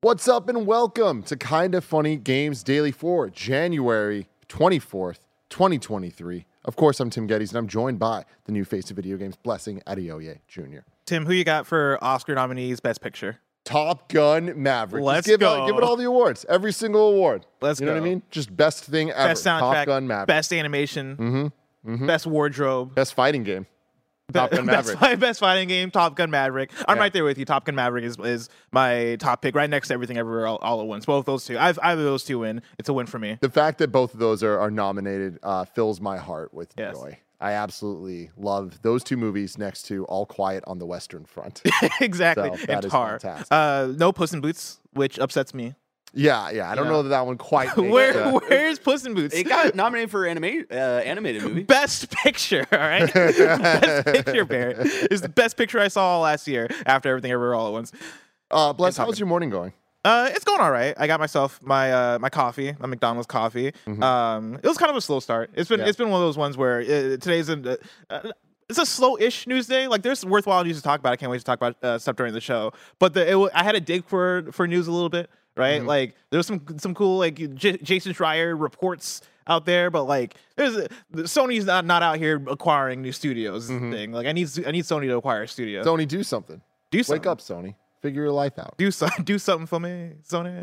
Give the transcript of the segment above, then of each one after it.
What's up and welcome to Kinda Funny Games Daily for January 24th, 2023. Of course, I'm Tim Geddes, and I'm joined by the new face of video games, Blessing Adeoye Jr. Tim, who you got for Oscar nominees, Best Picture? Top Gun Maverick. Let's Just go. give it all the awards. Every single award. Let's You know go. what I mean? Just best thing ever. Best soundtrack, Top Gun Maverick. best animation, best wardrobe, Best fighting game. Top Gun Maverick. best fighting game, Top Gun Maverick. I'm Yeah. right there with you. Top Gun Maverick is my top pick, right next to Everything Everywhere all at Once. Both those two. I have those two win. It's a win for me. The fact that both of those are nominated fills my heart with Yes. joy. I absolutely love those two movies next to All Quiet on the Western Front. Exactly. So, that And is Tar. fantastic. No Puss in Boots, which upsets me. Yeah. I don't Yeah. know that one quite makes Where's Puss in Boots? It got nominated for animated movie. Best picture, all right? Best picture, Barrett. Is the best picture I saw last year after Everything Everywhere All at Once. Bless, how's your morning going? It's going all right. I got myself my coffee, my McDonald's coffee. It was kind of a slow start. It's been one of those ones where today's it's a slow-ish news day. Like there's worthwhile news to talk about. I can't wait to talk about stuff during the show. But I had to dig for news a little bit, right? Like there's some cool like Jason Schreier reports out there, but like Sony's not out here acquiring new studios. Is the thing. Like I need Sony to acquire a studio. Sony, do something. Do something. Wake up, Sony. Figure your life out. Do something for me, Sony.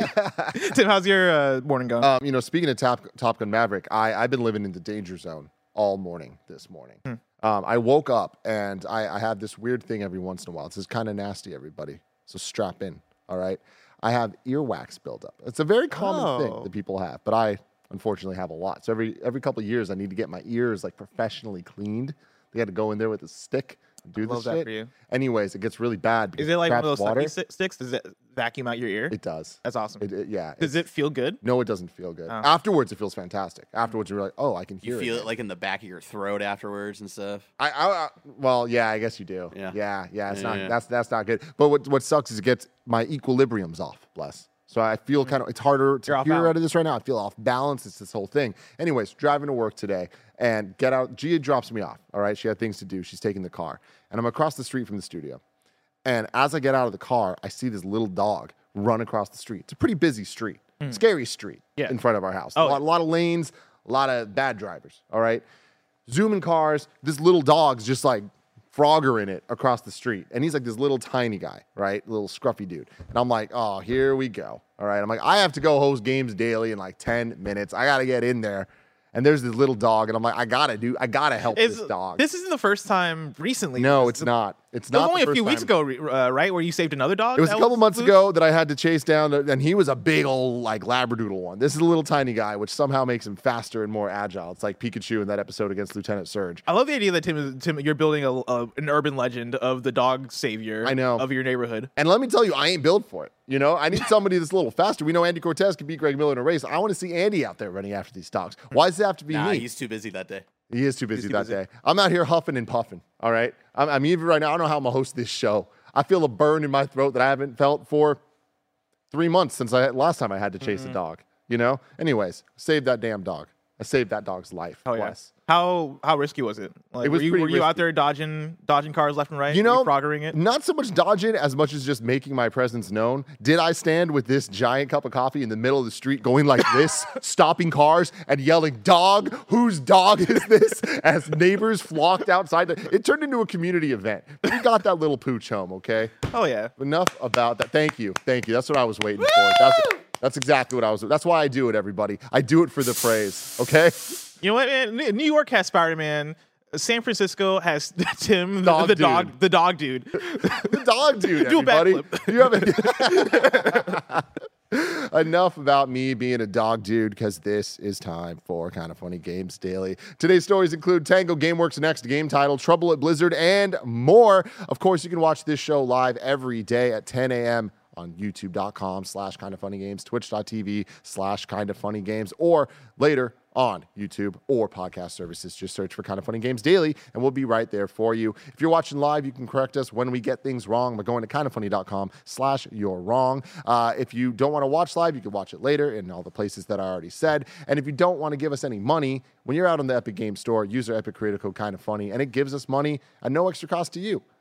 Tim, how's your morning going? Speaking of Top Gun Maverick, I've been living in the danger zone all morning this morning. I woke up and I have this weird thing every once in a while. This is kind of nasty, everybody. So strap in, all right? I have earwax buildup. It's a very common thing that people have, but I unfortunately have a lot. So every couple of years, I need to get my ears like professionally cleaned. They had to go in there with a stick and do Love this that shit. for you. Anyways, it gets really bad. Because Is it like one of traps those water. sucky sticks? Does it vacuum out your ear? It does. That's awesome. Yeah. Does it feel good? No, it doesn't feel good. Oh. Afterwards, it feels fantastic. Afterwards, you're like, oh, I can hear You feel it. it like in the back of your throat afterwards and stuff. Well, yeah, I guess you do. Yeah. It's not. Yeah. That's not good. But what sucks is it gets my equilibrium's off. Bless. So I feel kind of. It's harder to You're off hear balance. out of this right now. I feel off balance. It's this whole thing. Anyways, driving to work today and get out. Gia drops me off. All right, she had things to do. She's taking the car, and I'm across the street from the studio. And as I get out of the car, I see this little dog run across the street. It's a pretty busy street, scary street in front of our house. Oh. A lot of lanes, a lot of bad drivers. All right, zooming cars. This little dog's just like Frogger in it across the street, and he's like this little tiny guy, right, little scruffy dude. And I'm like, oh, here we go. All right, I'm like, I have to go host Games Daily in like 10 minutes. I gotta get in there. And there's this little dog, and I'm like, I gotta help this dog. This isn't the first time recently. No, it's not. It's It was not. only the a few first weeks time. ago, right, where you saved another dog? It was that a couple months loose? ago that I had to chase down, and he was a big old like Labradoodle one. This is a little tiny guy, which somehow makes him faster and more agile. It's like Pikachu in that episode against Lieutenant Surge. I love the idea that Tim, you're building an urban legend of the dog savior. I know. Of your neighborhood. And let me tell you, I ain't built for it. You know, I need somebody that's a little faster. We know Andy Cortez can beat Greg Miller in a race. I want to see Andy out there running after these dogs. Why does it have to be Nah, me? he's too busy that day. He is too busy too that busy. day. I'm out here huffing and puffing. All right. I'm even right now. I don't know how I'm gonna host this show. I feel a burn in my throat that I haven't felt for 3 months since last time I had to chase a dog. You know. Anyways, save that damn dog. I saved that dog's life. Oh yeah. Bless. How risky was it? Like, It was were pretty you out risky. there dodging cars left and right? You know, froggering it. not so much dodging as much as just making my presence known. Did I stand with this giant cup of coffee in the middle of the street going like this, stopping cars and yelling, dog, whose dog is this? As neighbors flocked outside. It turned into a community event. We got that little pooch home, okay? Oh yeah. Enough about that. Thank you. That's what I was waiting for. That's exactly what I was. That's why I do it, everybody. I do it for the praise, okay? You know what, man? New York has Spider-Man. San Francisco has Tim, Dog the dude. dog, the dog dude. The dog dude, Do a everybody. You have Enough about me being a dog dude, because this is time for Kind of Funny Games Daily. Today's stories include Tango Gameworks' next game title, Trouble at Blizzard, and more. Of course, you can watch this show live every day at 10 a.m. on youtube.com/kindoffunnygames, twitch.tv/kindoffunnygames, or later on YouTube or podcast services. Just search for Kind of Funny Games Daily, and we'll be right there for you. If you're watching live, you can correct us when we get things wrong by going to kindoffunny.com/you're wrong. If you don't want to watch live, you can watch it later in all the places that I already said. And if you don't want to give us any money, when you're out on the Epic Games Store, use our Epic creator code Kind of Funny, and it gives us money at no extra cost to you.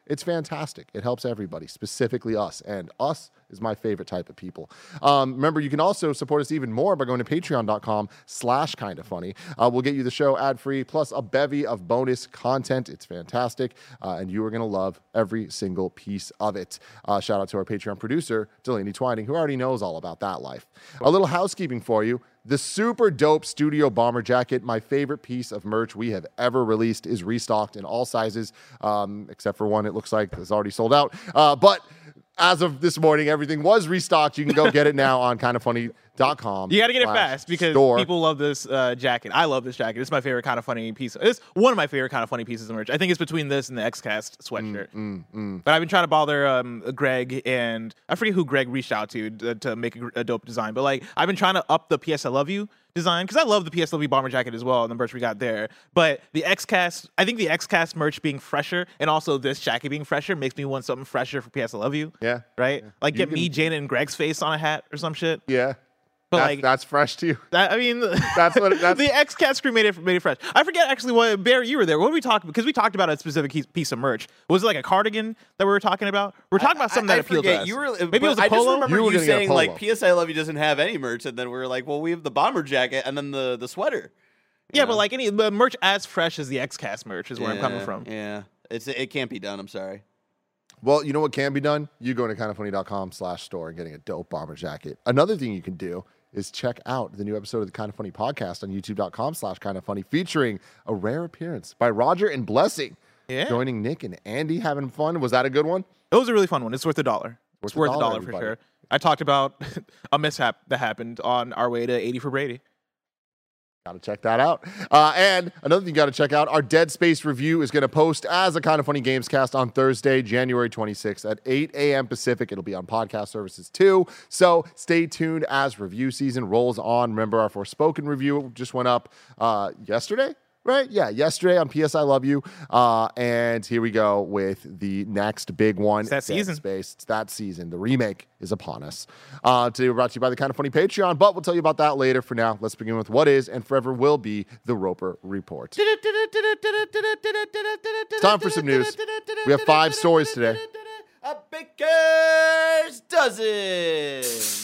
It's fantastic. It helps everybody, specifically us. And us is my favorite type of people. Remember, you can also support us even more by going to patreon.com/kindafunny. We'll get you the show ad-free, plus a bevy of bonus content. It's fantastic. And you are going to love every single piece of it. Shout out to our Patreon producer, Delaney Twining, who already knows all about that life. A little housekeeping for you. The super dope Studio Bomber Jacket, my favorite piece of merch we have ever released, is restocked in all sizes, except for one it looks like is already sold out. But as of this morning, everything was restocked. You can go get it now on kindafunny.com. You got to get it fast because people love this jacket. I love this jacket. It's my favorite Kind of Funny piece. It's one of my favorite Kind of Funny pieces of merch. I think it's between this and the XCast sweatshirt. But I've been trying to bother Greg, and I forget who Greg reached out to make a dope design. But like, I've been trying to up the PS I Love You design because I love the PS I Love You bomber jacket as well and the merch we got there. But the XCast, I think the XCast merch being fresher and also this jacket being fresher makes me want something fresher for PS I Love You. Yeah. Right? Like get me, Janet, and Greg's face on a hat or some shit. Yeah. But that's fresh to you. That, I mean, that's what that's the XCast screen made it fresh. I forget actually what Barry, you were there. What did we talk? Because we talked about a specific piece of merch. Was it like a cardigan that we were talking about? We're talking about something that appealed to us. Maybe it was a polo. I just remember you saying like polo. PS I Love You doesn't have any merch, and then we were like, well, we have the bomber jacket and then the sweater. Yeah, but like any merch as fresh as the XCast merch is where I'm coming from. Yeah, it can't be done. I'm sorry. Well, you know what can be done? You going to kindafunny.com/store and getting a dope bomber jacket. Another thing you can do is check out the new episode of the Kind of Funny podcast on youtube.com/kindoffunny, featuring a rare appearance by Roger and Blessing. Yeah. Joining Nick and Andy, having fun. Was that a good one? It was a really fun one. It's worth $1. It's worth $1 for sure. I talked about a mishap that happened on our way to 80 for Brady. Got to check that out. And another thing you got to check out, our Dead Space review is going to post as a Kind of Funny Games cast on Thursday, January 26th at 8 a.m. Pacific. It'll be on podcast services too. So stay tuned as review season rolls on. Remember, our Forspoken review just went up yesterday, right? Yeah, yesterday on PS I Love You. And here we go with the next big one. It's that season. Space. It's that season. The remake is upon us. Today we're brought to you by the Kind of Funny Patreon, but we'll tell you about that later. For now, let's begin with what is and forever will be the Roper Report. It's time for some news. We have 5 stories today. A baker's dozen.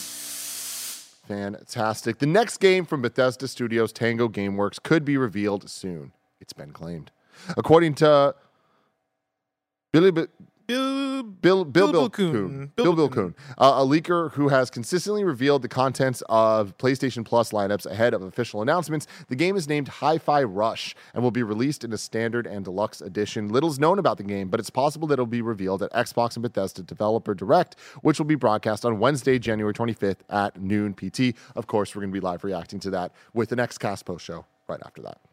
Fantastic. The next game from Bethesda Studios Tango Gameworks could be revealed soon. It's been claimed. According to Bill Kuhn, a leaker who has consistently revealed the contents of PlayStation Plus lineups ahead of official announcements, the game is named Hi-Fi Rush and will be released in a standard and deluxe edition. Little's known about the game, but it's possible that it'll be revealed at Xbox and Bethesda Developer Direct, which will be broadcast on Wednesday, January 25th at noon PT. Of course, we're going to be live reacting to that with the next Cast Post show right after that.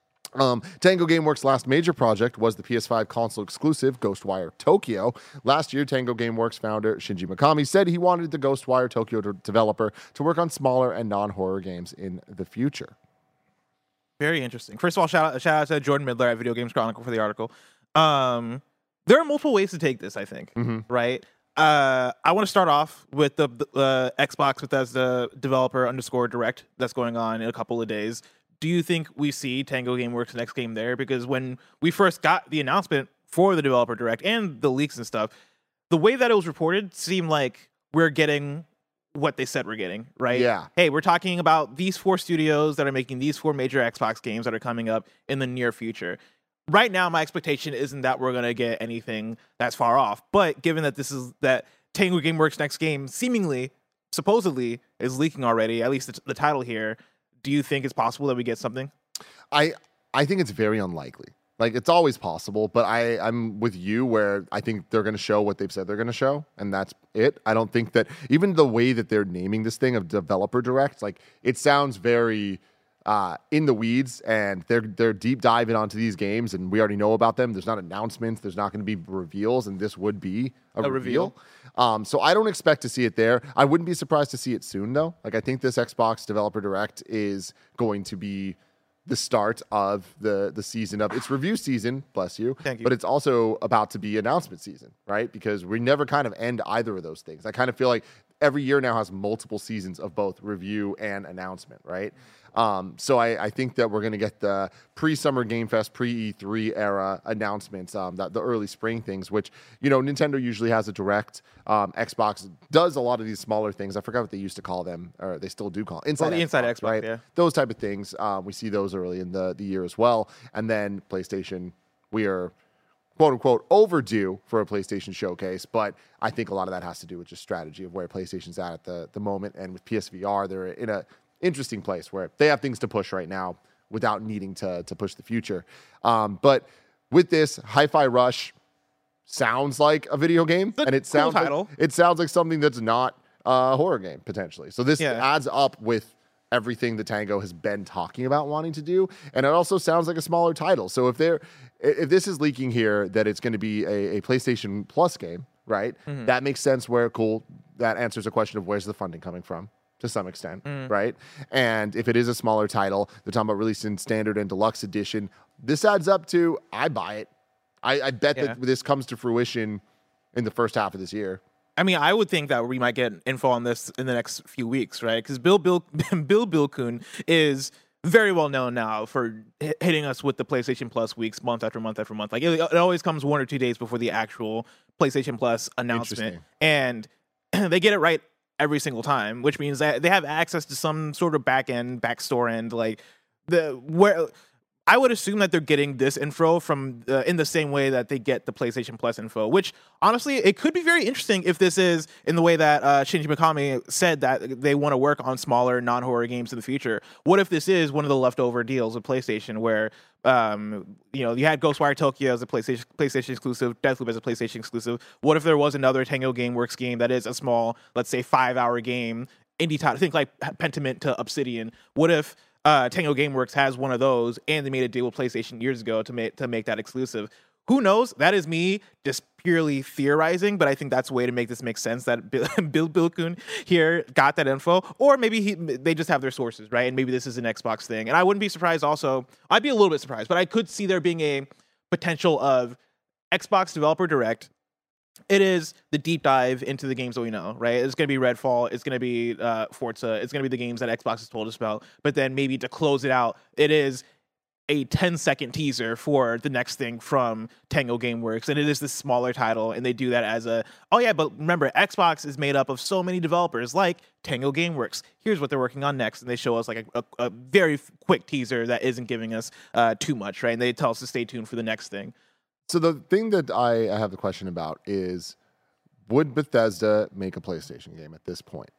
Tango Gameworks' last major project was the PS5 console exclusive Ghostwire Tokyo. Last year, Tango Gameworks founder Shinji Mikami said he wanted the Ghostwire Tokyo developer to work on smaller and non-horror games in the future. Very interesting. First of all, shout out to Jordan Midler at Video Games Chronicle for the article. There are multiple ways to take this, I think, right? I want to start off with the Xbox Bethesda Developer _Direct that's going on in a couple of days. Do you think we see Tango Gameworks' next game there? Because when we first got the announcement for the Developer Direct and the leaks and stuff, the way that it was reported seemed like we're getting what they said we're getting, right? Yeah. Hey, we're talking about these 4 studios that are making these 4 major Xbox games that are coming up in the near future. Right now, my expectation isn't that we're going to get anything that's far off. But given that that Tango Gameworks' next game seemingly, supposedly, is leaking already, at least the title here, do you think it's possible that we get something? I think it's very unlikely. Like, it's always possible, but I'm with you where I think they're going to show what they've said they're going to show, and that's it. I don't think that even the way that they're naming this thing of Developer Direct, like, it sounds very in the weeds, and they're deep diving onto these games, and we already know about them. There's not announcements. There's not going to be reveals, and this would be a reveal. So I don't expect to see it there. I wouldn't be surprised to see it soon, though. Like, I think this Xbox Developer Direct is going to be the start of the season of its review season, bless you. Thank you. But it's also about to be announcement season, right? Because we never kind of end either of those things. I kind of feel like every year now has multiple seasons of both review and announcement, right? So I think that we're going to get the pre-Summer Game Fest, pre-E3 era announcements, the early spring things, which, Nintendo usually has a direct. Xbox does a lot of these smaller things. I forgot what they used to call them, or they still do call it. Inside Xbox, right? Yeah. Those type of things. We see those early in the year as well. And then PlayStation, we are quote unquote overdue for a PlayStation showcase, but I think a lot of that has to do with just strategy of where PlayStation's at the moment. And with PSVR, they're in a interesting place where they have things to push right now without needing to push the future. But with this, Hi-Fi Rush sounds like a video game, and it sounds like something that's not a horror game potentially. So this adds up with everything that Tango has been talking about wanting to do, and it also sounds like a smaller title. So if this is leaking here that it's going to be a PlayStation Plus game, right? Mm-hmm. That makes sense. That answers a question of where's the funding coming from to some extent, right? And if it is a smaller title, they're talking about releasing standard and deluxe edition. This adds up to I buy it. I bet that this comes to fruition in the first half of this year. I mean, I would think that we might get info on this in the next few weeks, right? Because Bill Bilkun is very well known now for hitting us with the PlayStation Plus weeks month after month after month. Like it always comes 1 or 2 days before the actual PlayStation Plus announcement, and they get it right every single time, which means that they have access to some sort of backstore end, like where. I would assume that they're getting this info from in the same way that they get the PlayStation Plus info, which honestly, it could be very interesting if this is in the way that Shinji Mikami said that they want to work on smaller non-horror games in the future. What if this is one of the leftover deals with PlayStation where, you had Ghostwire Tokyo as a PlayStation exclusive, Deathloop as a PlayStation exclusive. What if there was another Tango Gameworks game that is a small, let's say 5-hour game, indie title, think like Pentiment to Obsidian. What if Tango Gameworks has one of those, and they made a deal with PlayStation years ago to make that exclusive? Who knows? That is me just purely theorizing, but I think that's a way to make this make sense that Bill Bilkun here got that info, or maybe they just have their sources, right? And maybe this is an Xbox thing. And I wouldn't be surprised also. I'd be a little bit surprised, but I could see there being a potential of Xbox Developer Direct. It is the deep dive into the games that we know, right? It's going to be Redfall. It's going to be Forza. It's going to be the games that Xbox has told us about. But then maybe to close it out, it is a 10-second teaser for the next thing from Tango Gameworks. And it is this smaller title. And they do that as but remember, Xbox is made up of so many developers like Tango Gameworks. Here's what they're working on next. And they show us like a very quick teaser that isn't giving us too much, right? And they tell us to stay tuned for the next thing. So the thing that I have the question about is, would Bethesda make a PlayStation game at this point?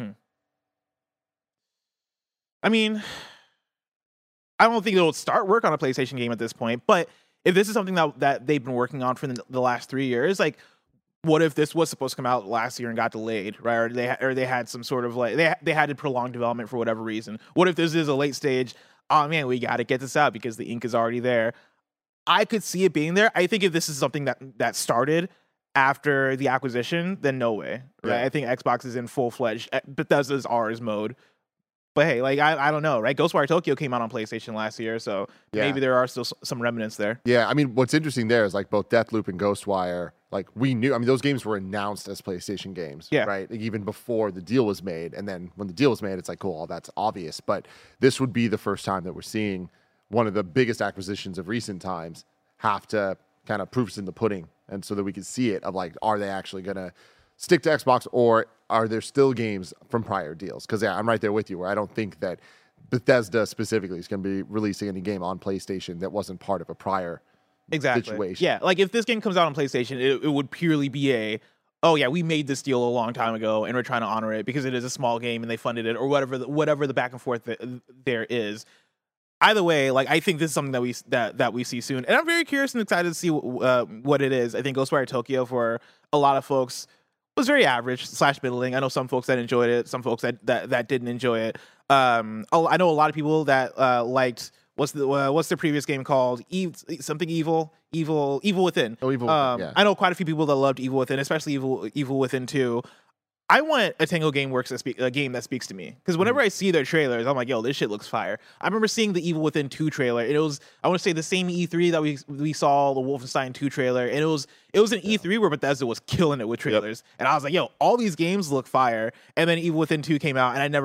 I mean, I don't think they'll start work on a PlayStation game at this point, but if this is something that they've been working on for the last 3 years, like, what if this was supposed to come out last year and got delayed, right? Or they had some sort of like they had to prolong development for whatever reason. What if this is a late stage? Oh man, we got to get this out because the ink is already there. I could see it being there. I think if this is something that started after the acquisition, then no way. Right? Yeah. I think Xbox is in full-fledged Bethesda's ours mode. But hey, like I don't know, right? Ghostwire Tokyo came out on PlayStation last year, so maybe there are still some remnants there. Yeah, I mean, what's interesting there is like both Deathloop and Ghostwire, like we knew, I mean, those games were announced as PlayStation games, right? Like, even before the deal was made. And then when the deal was made, it's like, cool, all that's obvious. But this would be the first time that we're seeing one of the biggest acquisitions of recent times have to kind of proofs in the pudding. And so that we can see it of like, are they actually going to stick to Xbox, or are there still games from prior deals? Because I'm right there with you where I don't think that Bethesda specifically is going to be releasing any game on PlayStation that wasn't part of a prior situation. Yeah, like if this game comes out on PlayStation, it would purely be we made this deal a long time ago and we're trying to honor it because it is a small game and they funded it, or whatever the back and forth there is. Either way, like I think this is something that we see soon, and I'm very curious and excited to see what it is. I think Ghostwire Tokyo for a lot of folks was very average / middling. I know some folks that enjoyed it, some folks that didn't enjoy it. I know a lot of people that liked what's the previous game called? Evil Within. Oh, Evil Within. Yeah. I know quite a few people that loved Evil Within, especially Evil Within 2. I want a Tango Gameworks a game that speaks to me, because whenever I see their trailers, I'm like, yo, this shit looks fire. I remember seeing the Evil Within 2 trailer, and it was, I want to say, the same E3 that we saw the Wolfenstein 2 trailer, and it was an E3 where Bethesda was killing it with trailers, and I was like, yo, all these games look fire. And then Evil Within 2 came out, and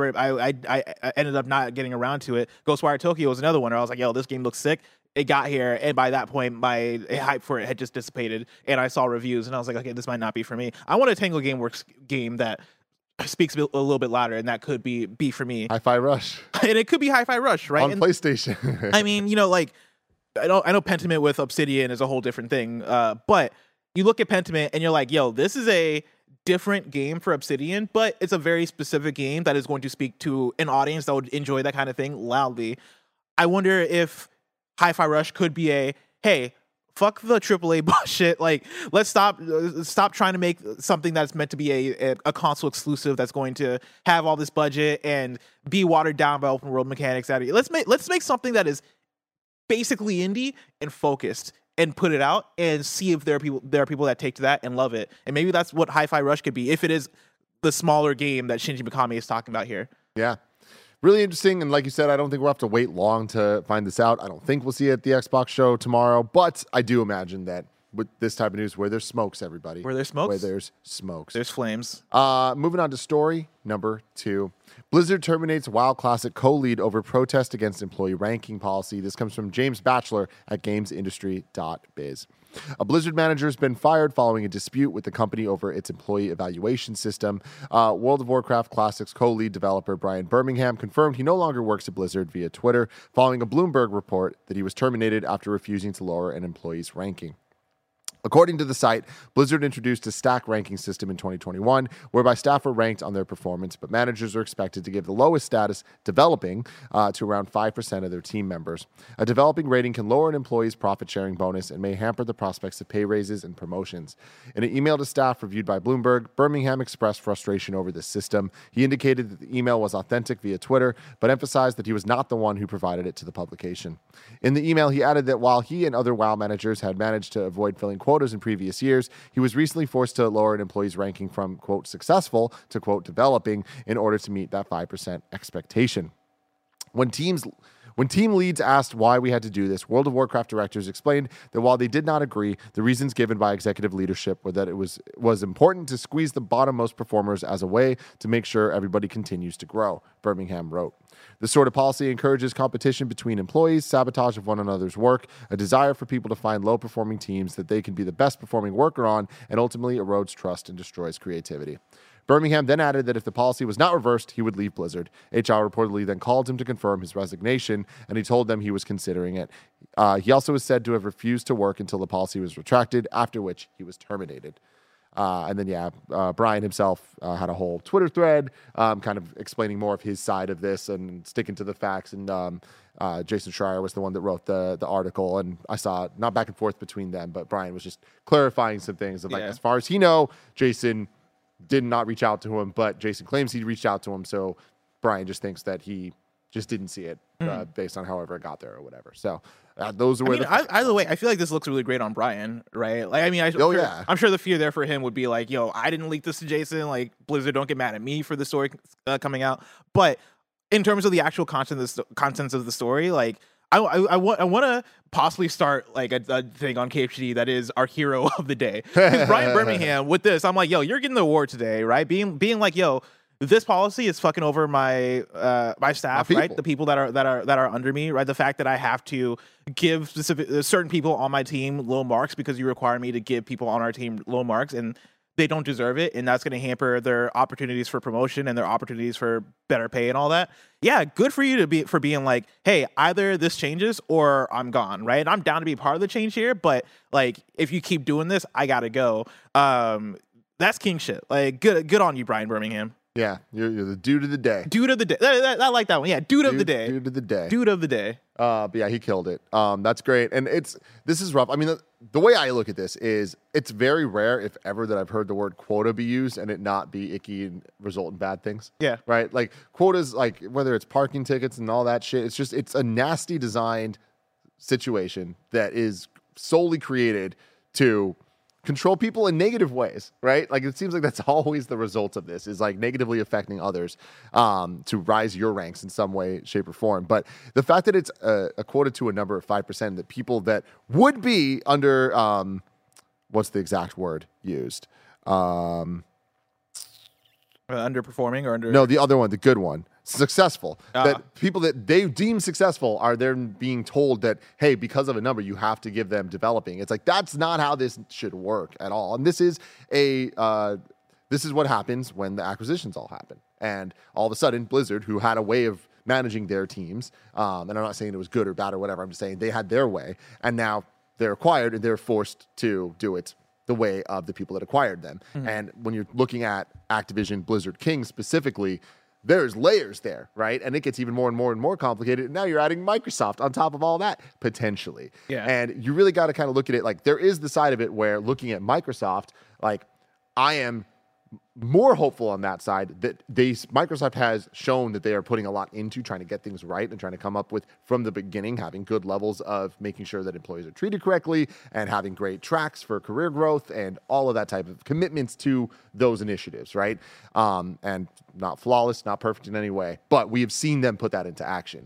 I ended up not getting around to it. Ghostwire Tokyo was another one where I was like, yo, this game looks sick. It got here, and by that point, my hype for it had just dissipated, and I saw reviews, and I was like, okay, this might not be for me. I want a Tango Gameworks game that speaks a little bit louder, and that could be for me. Hi-Fi Rush. And it could be Hi-Fi Rush, right? On and, PlayStation. I mean, like, I know Pentiment with Obsidian is a whole different thing, but you look at Pentiment, and you're like, yo, this is a different game for Obsidian, but it's a very specific game that is going to speak to an audience that would enjoy that kind of thing loudly. I wonder if Hi-Fi Rush could be hey, fuck the AAA bullshit. Like, let's stop trying to make something that's meant to be a console exclusive that's going to have all this budget and be watered down by open world mechanics. Let's make something that is basically indie and focused, and put it out and see if there are people that take to that and love it. And maybe that's what Hi-Fi Rush could be, if it is the smaller game that Shinji Mikami is talking about here. Yeah. Really interesting, and like you said, I don't think we'll have to wait long to find this out. I don't think we'll see it at the Xbox show tomorrow, but I do imagine that with this type of news, where there's smokes, everybody. Where there's smokes? Where there's smokes. There's flames. Moving on to story number 2. Blizzard terminates WoW Classic co-lead over protest against employee ranking policy. This comes from James Batchelor at gamesindustry.biz. A Blizzard manager has been fired following a dispute with the company over its employee evaluation system. World of Warcraft Classic's co-lead developer Brian Birmingham confirmed he no longer works at Blizzard via Twitter, following a Bloomberg report that he was terminated after refusing to lower an employee's ranking. According to the site, Blizzard introduced a stack ranking system in 2021, whereby staff were ranked on their performance, but managers are expected to give the lowest status, developing, to around 5% of their team members. A developing rating can lower an employee's profit-sharing bonus and may hamper the prospects of pay raises and promotions. In an email to staff reviewed by Bloomberg, Birmingham expressed frustration over this system. He indicated that the email was authentic via Twitter, but emphasized that he was not the one who provided it to the publication. In the email, he added that while he and other WoW managers had managed to avoid filling quotas in previous years, he was recently forced to lower an employee's ranking from, quote, successful to, quote, developing in order to meet that 5% expectation. When team leads asked why we had to do this, World of Warcraft directors explained that while they did not agree, the reasons given by executive leadership were that it was important to squeeze the bottom-most performers as a way to make sure everybody continues to grow, Birmingham wrote. This sort of policy encourages competition between employees, sabotage of one another's work, a desire for people to find low-performing teams that they can be the best-performing worker on, and ultimately erodes trust and destroys creativity. Birmingham then added that if the policy was not reversed, he would leave Blizzard. HR reportedly then called him to confirm his resignation, and he told them he was considering it. He also was said to have refused to work until the policy was retracted, after which he was terminated. And then, Brian himself had a whole Twitter thread kind of explaining more of his side of this and sticking to the facts. And Jason Schreier was the one that wrote the article. And I saw not back and forth between them, but Brian was just clarifying some things of like, as far as he know, Jason did not reach out to him, but Jason claims he reached out to him. So Brian just thinks that he just didn't see it based on however it got there or whatever. So those are either way, I feel like this looks really great on Brian, right? Like, I mean, I'm sure the fear there for him would be like, yo, I didn't leak this to Jason. Like, Blizzard, don't get mad at me for the story coming out. But in terms of the actual contents of the story, like, I want to possibly start like a thing on KFGD that is our hero of the day. Because Brian Birmingham with this, I'm like, yo, you're getting the award today, right? Being like, yo, this policy is fucking over my staff, right? The people that are under me, right? The fact that I have to give certain people on my team low marks because you require me to give people on our team low marks, and they don't deserve it, and that's going to hamper their opportunities for promotion and their opportunities for better pay and all that. Yeah, good for you for being like, hey, either this changes or I'm gone, right? And I'm down to be part of the change here, but like, if you keep doing this, I gotta go. That's king shit. Like, good on you, Brian Birmingham. Yeah, you're the dude of the day. Dude of the day. I like that one. Yeah, dude of the day. Dude of the day. Dude of the day. But yeah, he killed it. That's great. And this is rough. I mean, the way I look at this is it's very rare, if ever, that I've heard the word quota be used and it not be icky and result in bad things. Yeah. Right? Like, quotas, like, whether it's parking tickets and all that shit, it's a nasty designed situation that is solely created to control people in negative ways, right? Like it seems like that's always the result of this, is like negatively affecting others to rise your ranks in some way, shape, or form. But the fact that it's quoted to a number of 5%, that people that would be under what's the exact word used? Underperforming or under? No, the other one, the good one. Successful. That people that they deem successful are then being told that, hey, because of a number, you have to give them developing. It's like, that's not how this should work at all. And this is what happens when the acquisitions all happen. And all of a sudden, Blizzard, who had a way of managing their teams, and I'm not saying it was good or bad or whatever, I'm just saying they had their way, and now they're acquired and they're forced to do it the way of the people that acquired them. Mm-hmm. And when you're looking at Activision Blizzard King specifically, there's layers there, right? And it gets even more and more and more complicated. And now you're adding Microsoft on top of all that, potentially. Yeah. And you really got to kind of look at it like, there is the side of it where looking at Microsoft, like, I am more hopeful on that side that Microsoft has shown that they are putting a lot into trying to get things right and trying to come up with, from the beginning, having good levels of making sure that employees are treated correctly and having great tracks for career growth and all of that type of commitments to those initiatives, right? And not flawless, not perfect in any way, but we have seen them put that into action.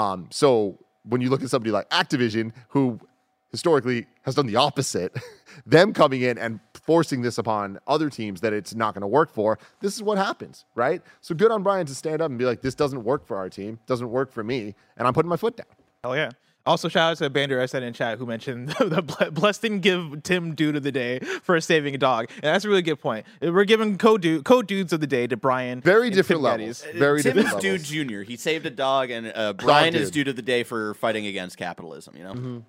So when you look at somebody like Activision, who historically has done the opposite, them coming in and forcing this upon other teams that it's not going to work for, this is what happens, right? So good on Brian to stand up and be like, this doesn't work for our team, doesn't work for me, and I'm putting my foot down. Hell yeah. Also, shout out to Bander, I said in chat, who mentioned the Bless didn't give Tim Dude of the Day for saving a dog. And that's a really good point. We're giving code dudes of the day to Brian. Very different levels. Very Tim different is levels. Dude Jr. He saved a dog, and Brian is Dude of the Day for fighting against capitalism, you know? Mm-hmm.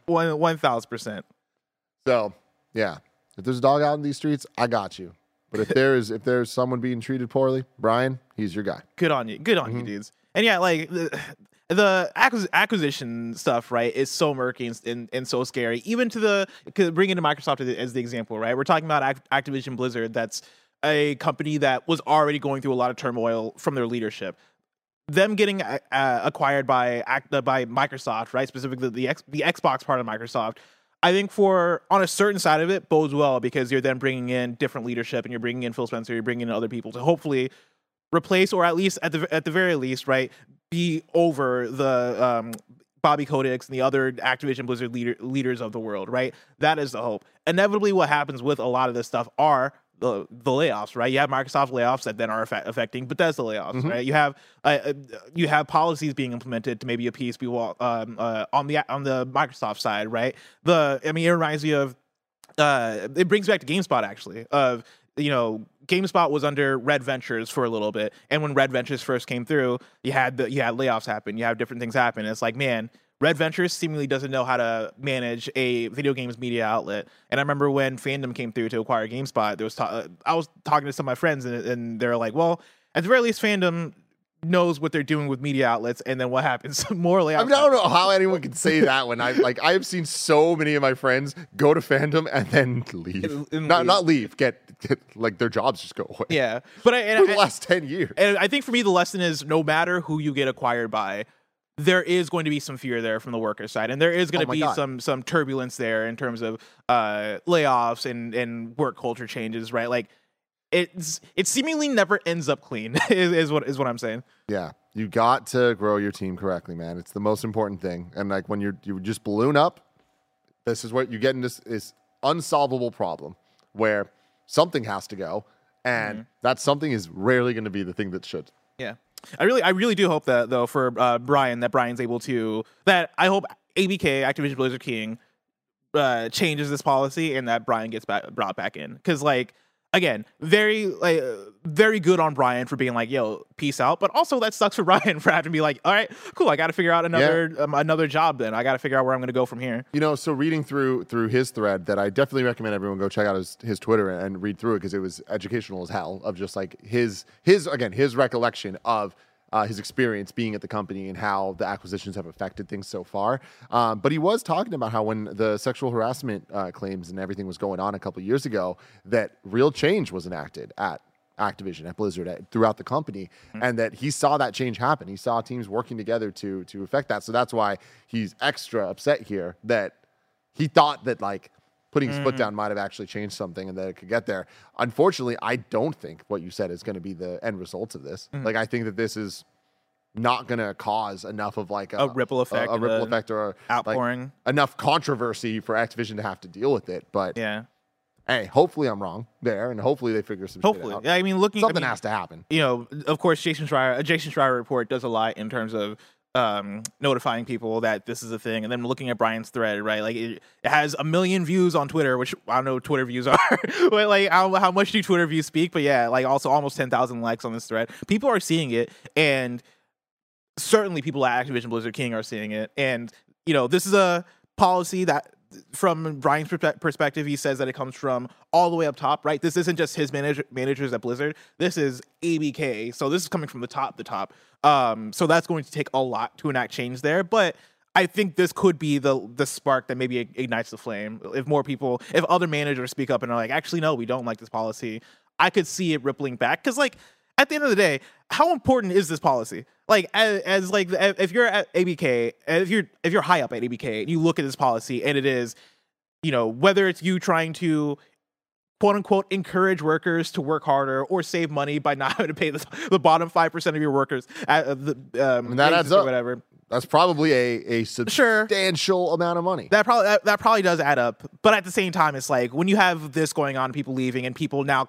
1,000%. So, yeah. If there's a dog out in these streets, I got you. But if there's someone being treated poorly, Brian, he's your guy. Good on you. Good on you, dudes. And yeah, like the acquisition stuff, right, is so murky and so scary. Even to bring into Microsoft as the example, right? We're talking about Activision Blizzard. That's a company that was already going through a lot of turmoil from their leadership. Them getting acquired by Microsoft, right? Specifically the Xbox part of Microsoft. I think on a certain side of it bodes well, because you're then bringing in different leadership and you're bringing in Phil Spencer, you're bringing in other people to hopefully replace, or at least at the very least, right, be over the Bobby Kotick and the other Activision Blizzard leaders of the world, right? That is the hope. Inevitably, what happens with a lot of this stuff are the layoffs, right? You have Microsoft layoffs that then are affecting Bethesda layoffs, right? You have policies being implemented to maybe appease people on the Microsoft side, right? It reminds me of it brings back to GameSpot, actually, of, you know, GameSpot was under Red Ventures for a little bit, and when Red Ventures first came through, you had layoffs happen, you have different things happen. And it's like, man, Red Ventures seemingly doesn't know how to manage a video games media outlet. And I remember when Fandom came through to acquire GameSpot, I was talking to some of my friends, and they're like, well, at the very least, Fandom knows what they're doing with media outlets, and then what happens? More layoffs. I don't know how anyone can say that when I have seen so many of my friends go to Fandom and then leave. Not leave, get like their jobs just go away. Yeah, but for the last 10 years. And I think for me, the lesson is, no matter who you get acquired by, there is going to be some fear there from the worker side, and there is going to be some turbulence there in terms of layoffs and work culture changes, right? Like it seemingly never ends up clean is what I'm saying. Yeah, you got to grow your team correctly, man. It's the most important thing. And like when you just balloon up, this is what you get in this unsolvable problem where something has to go, and that something is rarely going to be the thing that should. Yeah. I really do hope that, though, for Brian, that Brian's able to, that I hope ABK, Activision Blizzard King, changes this policy, and that Brian gets brought back in. Because, like, again, very good on Brian for being like, yo, peace out. But also that sucks for Brian for having to be like, all right, cool, I got to figure out another job then. I got to figure out where I'm going to go from here. You know, so reading through his thread, that I definitely recommend everyone go check out his Twitter and read through it, because it was educational as hell, of just like his recollection of his experience being at the company and how the acquisitions have affected things so far. But he was talking about how when the sexual harassment claims and everything was going on a couple of years ago, that real change was enacted at Activision, at Blizzard, throughout the company, and that he saw that change happen. He saw teams working together to affect that. So that's why he's extra upset here, that he thought that, like, putting his foot down might have actually changed something and that it could get there. Unfortunately, I don't think what you said is going to be the end result of this. Like, I think that this is not going to cause enough of like a ripple effect, or outpouring, like enough controversy for Activision to have to deal with it. But yeah. Hey, hopefully I'm wrong there, and hopefully they figure some shit out. Yeah, I mean, something has to happen. You know, of course, Jason Schreier report does a lot in terms of notifying people that this is a thing, and then looking at Brian's thread, right? Like it has 1 million views on Twitter, which I don't know what Twitter views are, but like how much do Twitter views speak? But yeah, like also almost 10,000 likes on this thread. People are seeing it, and certainly people at Activision Blizzard King are seeing it, and you know, this is a policy that, from Brian's perspective, he says that it comes from all the way up top, right? This isn't just his managers at Blizzard. This is ABK. So this is coming from the top. So that's going to take a lot to enact change there. But I think this could be the spark that maybe ignites the flame. If other managers speak up and are like, actually, no, we don't like this policy, I could see it rippling back. Because like, at the end of the day, how important is this policy? Like, as like, if you're at ABK, if you're high up at ABK, and you look at this policy, and it is, you know, whether it's you trying to quote unquote encourage workers to work harder or save money by not having to pay the bottom 5% of your workers at the that adds up. Whatever. That's probably a substantial amount of money. That probably does add up. But at the same time, it's like when you have this going on, people leaving, and people now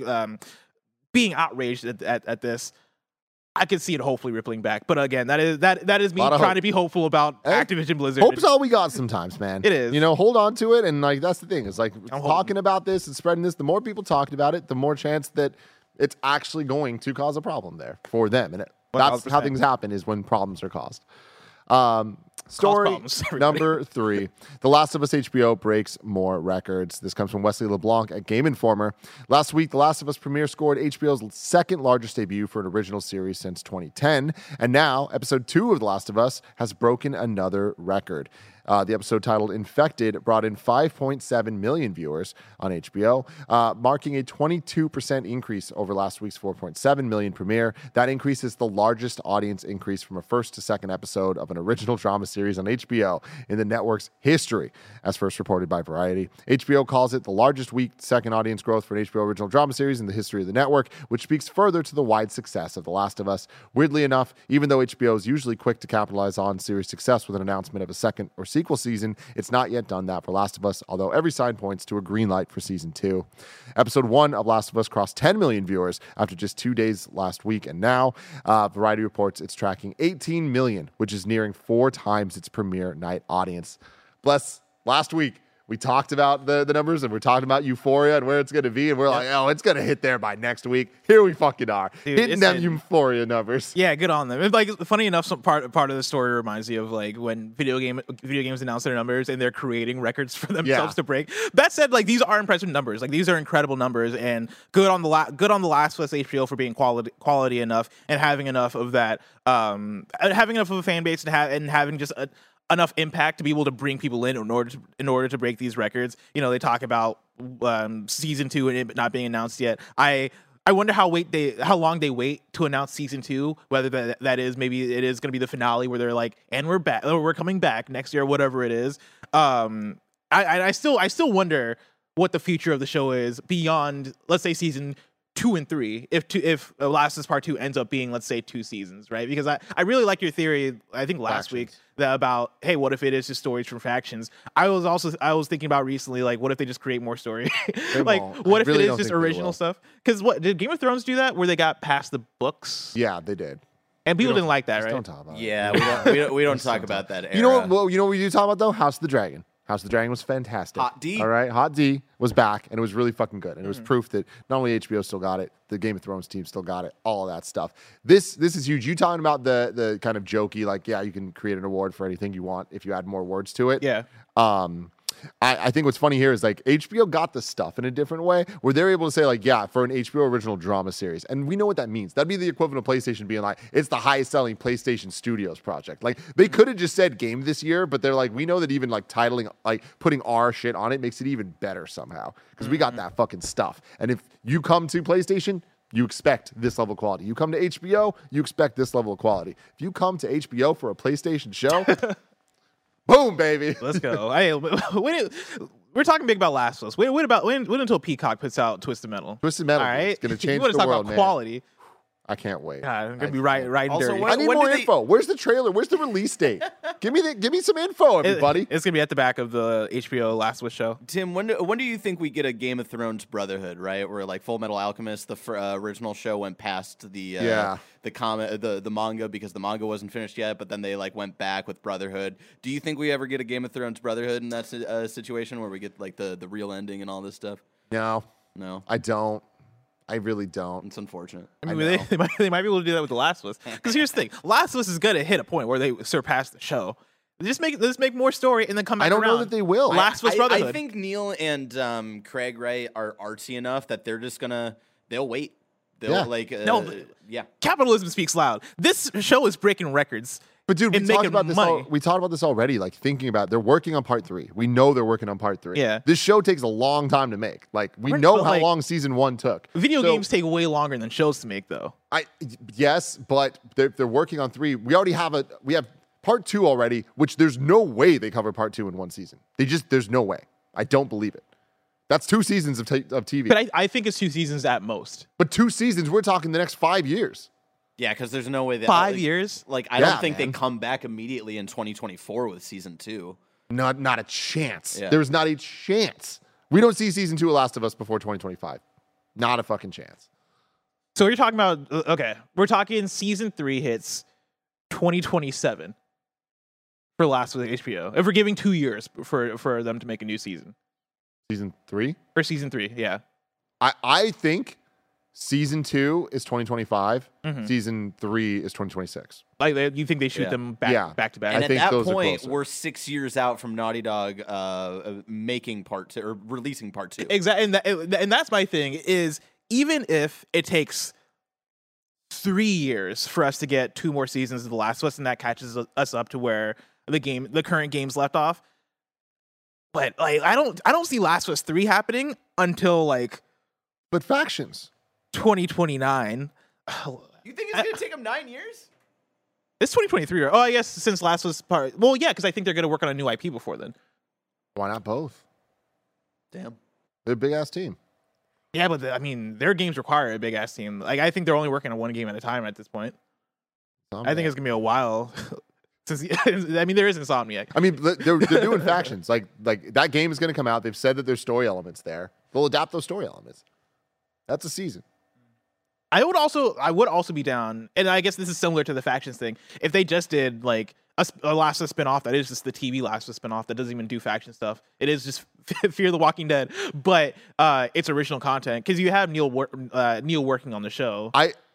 being outraged at this, I could see it hopefully rippling back. But again, that is me trying to be hopeful about Activision Blizzard. Hope's all we got sometimes, man. It is. You know, hold on to it, and like that's the thing. It's like talking about this and spreading this. The more people talk about it, the more chance that it's actually going to cause a problem there for them. And that's 100%. How things happen, is when problems are caused. Story number 3. The Last of Us HBO breaks more records. This comes from Wesley LeBlanc at Game Informer. Last week, The Last of Us premiere scored HBO's second largest debut for an original series since 2010. And now, episode 2 of The Last of Us has broken another record. The episode titled Infected brought in 5.7 million viewers on HBO, marking a 22% increase over last week's 4.7 million premiere. That increase is the largest audience increase from a first to second episode of an original drama series on HBO in the network's history, as first reported by Variety. HBO calls it the largest week second audience growth for an HBO original drama series in the history of the network, which speaks further to the wide success of The Last of Us. Weirdly enough, even though HBO is usually quick to capitalize on series success with an announcement of a second or sequel season, it's not yet done that for Last of Us, although every sign points to a green light for season 2. Episode 1 of Last of Us crossed 10 million viewers after just 2 days last week, and now Variety reports it's tracking 18 million, which is nearing 4 times its premiere night audience. Bless, last week we talked about the numbers, and we're talking about Euphoria and where it's going to be, and we're like, oh, it's going to hit there by next week. Here we fucking are, hitting them Euphoria numbers. Yeah, good on them. Like, funny enough, some part of the story reminds me of like when video games announce their numbers and they're creating records for themselves to break. That said, like, these are impressive numbers. Like, these are incredible numbers, and good on the Last of Us HBO for being quality enough and having enough of that, having enough of a fan base and having just enough impact to be able to bring people in order to break these records. You know, they talk about season 2 and it not being announced yet. I wonder how long they wait to announce season 2. Whether that is, maybe it is going to be the finale where they're like, and we're back, or we're coming back next year, whatever it is. I still wonder what the future of the show is beyond, let's say, season 2 and 3, if Last of Us Part 2 ends up being, let's say, 2 seasons, right? Because I really like your theory, I think last week, about, hey, what if it is just stories from factions? I was thinking about recently, like, what if they just create more story? Like, what if it is just original stuff? Because did Game of Thrones do that, where they got past the books? Yeah, they did. And people didn't like that, right? Don't talk about it. Yeah, we don't talk about that era. You know what we do talk about, though? House of the Dragon. House of the Dragon was fantastic. Hot D. All right, Hot D was back, and it was really fucking good. And it was proof that not only HBO still got it, the Game of Thrones team still got it, all of that stuff. This is huge. You talking about the kind of jokey, like, yeah, you can create an award for anything you want if you add more words to it. Yeah. I think what's funny here is, like, HBO got the stuff in a different way where they're able to say, like, yeah, for an HBO original drama series. And we know what that means. That'd be the equivalent of PlayStation being like, it's the highest selling PlayStation Studios project. Like, they could have just said game this year, but they're like, we know that even like titling, like putting our shit on it makes it even better somehow because we got that fucking stuff. And if you come to PlayStation, you expect this level of quality. You come to HBO, you expect this level of quality. If you come to HBO for a PlayStation show, boom, baby. Let's go. Hey, we're talking big about Last of Us. Wait until Peacock puts out Twisted Metal. Twisted Metal. All right, It's gonna change you want the to talk world, about man. quality? I can't wait. God, I'm gonna be right Also, dirty. when- I need do more they- info. Where's the trailer? Where's the release date? Give me some info, everybody. It's gonna be at the back of the HBO Last of Us show. Tim, when do you think we get a Game of Thrones Brotherhood, right? Where like Full Metal Alchemist, the original show, went past the the manga because the manga wasn't finished yet, but then they like went back with Brotherhood. Do you think we ever get a Game of Thrones Brotherhood in that situation where we get like the real ending and all this stuff? No, No, I don't. I really don't. it's unfortunate. I mean, they might be able to do that with The Last of Us. Because here's the thing: Last of Us is gonna hit a point where they surpass the show. Let's make more story and then come back I don't know around. that they will. Last of Us Brotherhood. I think Neil and Craig Wright are artsy enough that they're just they'll wait. They'll Yeah. yeah. Capitalism speaks loud. This show is breaking records. But dude, we and talked making about this. money. We talked about this already. Like thinking about, they're working on part 3. We know they're working on part 3. Yeah. This show takes a long time to make. Like we Right, know but, how like, long season 1 took. Video So, games take way longer than shows to make, though. Yes, but they're working on 3. We already have we have part 2 already, which there's no way they cover part 2 in one season. There's no way. I don't believe it. That's 2 seasons of TV. But I think it's 2 seasons at most. But 2 seasons, we're talking the next 5 years. Yeah, because there's no way that 5 years. Like I Yeah, don't think man. they come back immediately in 2024 with season 2. Not a chance. Yeah. There's not a chance. We don't see season 2 of Last of Us before 2025. Not a fucking chance. So you're talking about we're talking season 3 hits 2027 for Last of Us HBO. If we're giving 2 years for them to make a new season. Season 3? For season 3, yeah. I think season 2 is 2025. Mhm. Season 3 is 2026. Like you think they shoot Yeah. them back Yeah. back to back? And I at think that those are point, closer. we're 6 years out from Naughty Dog making part 2 or releasing part 2. Exactly, and that's my thing is even if it takes 3 years for us to get 2 more seasons of The Last of Us, and that catches us up to where the current game's left off. But like, I don't see Last of Us 3 happening until like But factions. 2029. You think it's gonna take them 9 years? It's 2023. Oh, I guess since Last of Us part. Well, yeah, because I think they're gonna work on a new IP before then. Why not both? Damn. They're a big ass team. Yeah, but I mean, their games require a big ass team. Like, I think they're only working on one game at a time at this point. I think it's gonna be a while. Since I mean, there is Insomniac. I mean, they're doing factions. Like that game is going to come out. They've said that there's story elements there. They'll adapt those story elements. That's a season. I would also be down, and I guess this is similar to the factions thing. If they just did like a Last of Us spinoff that is just the TV Last of Us spinoff that doesn't even do faction stuff. It is just Fear the Walking Dead, but it's original content because you have Neil working on the show.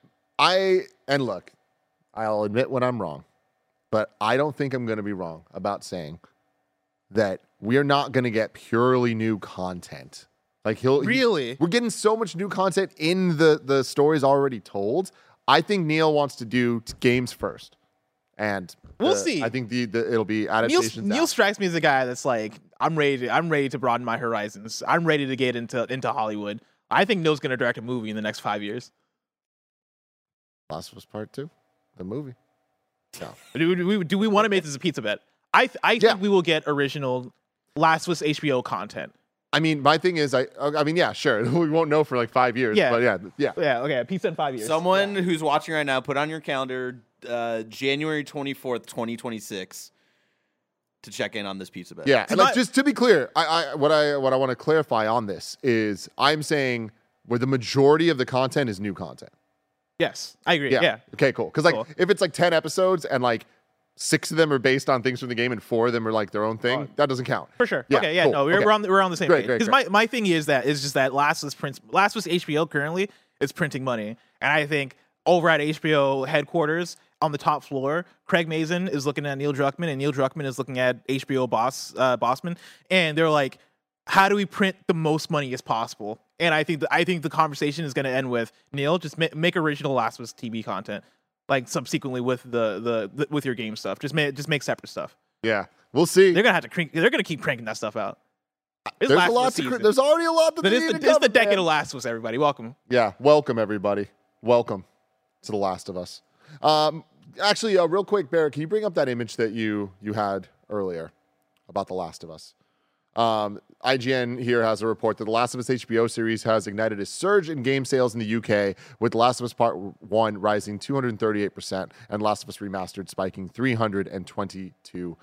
And look, I'll admit when I'm wrong, but I don't think I'm going to be wrong about saying that we are not going to get purely new content. Like Really? we're getting so much new content in the stories already told. I think Neil wants to do games first, and We'll see. I think it'll be adaptations. Neil out. strikes me as a guy that's like, I'm ready to broaden my horizons. I'm ready to get into Hollywood. I think Neil's gonna direct a movie in the next 5 years. Last of Us Part 2, the movie. No. Do we want to make this a pizza bet? I think we will get original Last of Us HBO content. I mean, my thing is, I mean, yeah, sure. We won't know for like 5 years. Yeah. But yeah. Yeah, okay, pizza in 5 years. Someone who's watching right now, put on your calendar January 24th, 2026 to check in on this pizza bet. Yeah, and like just to be clear, what I want to clarify on this is I'm saying where the majority of the content is new content. Yes, I agree. Yeah. Okay, cool. Because like Cool. if it's like 10 episodes and like 6 of them are based on things from the game and 4 of them are like their own thing, that doesn't count. For sure. Yeah, okay, yeah, cool. no, we're Okay. we're on the same Great, page. great, Because my thing is just that Last of Us HBO currently is printing money. And I think over at HBO headquarters on the top floor, Craig Mazin is looking at Neil Druckmann, and Neil Druckmann is looking at HBO Bossman, and they're like, how do we print the most money as possible? And I think the conversation is going to end with Neil, just make original Last of Us TV content, like subsequently with the with your game stuff. Just make separate stuff. Yeah, we'll see. They're gonna keep cranking that stuff out. There's a lot to there's already a lot that they need to It's cover, the decade man. of Last of Us, everybody. Welcome. Yeah, welcome everybody. Welcome to The Last of Us. Actually, real quick, Barrett, can you bring up that image that you had earlier about The Last of Us? IGN here has a report that The Last of Us HBO series has ignited a surge in game sales in the UK, with The Last of Us Part 1 rising 238% and Last of Us Remastered spiking 322%.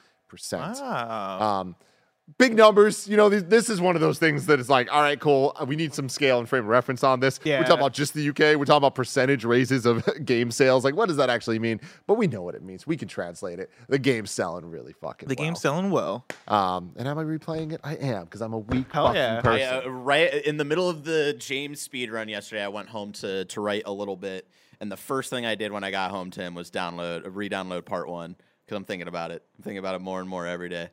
Wow. Big numbers. You know, this is one of those things that is like, all right, cool. We need some scale and frame of reference on this. Yeah. We're talking about just the UK. We're talking about percentage raises of game sales. Like, what does that actually mean? But we know what it means. We can translate it. The game's selling really fucking well. The game's selling well. And am I replaying it? I am, because I'm a weak Hell fucking yeah. person. Right in the middle of the James speed run yesterday, I went home to write a little bit, and the first thing I did when I got home, Tim, was re-download Part 1, because I'm thinking about it. I'm thinking about it more and more every day.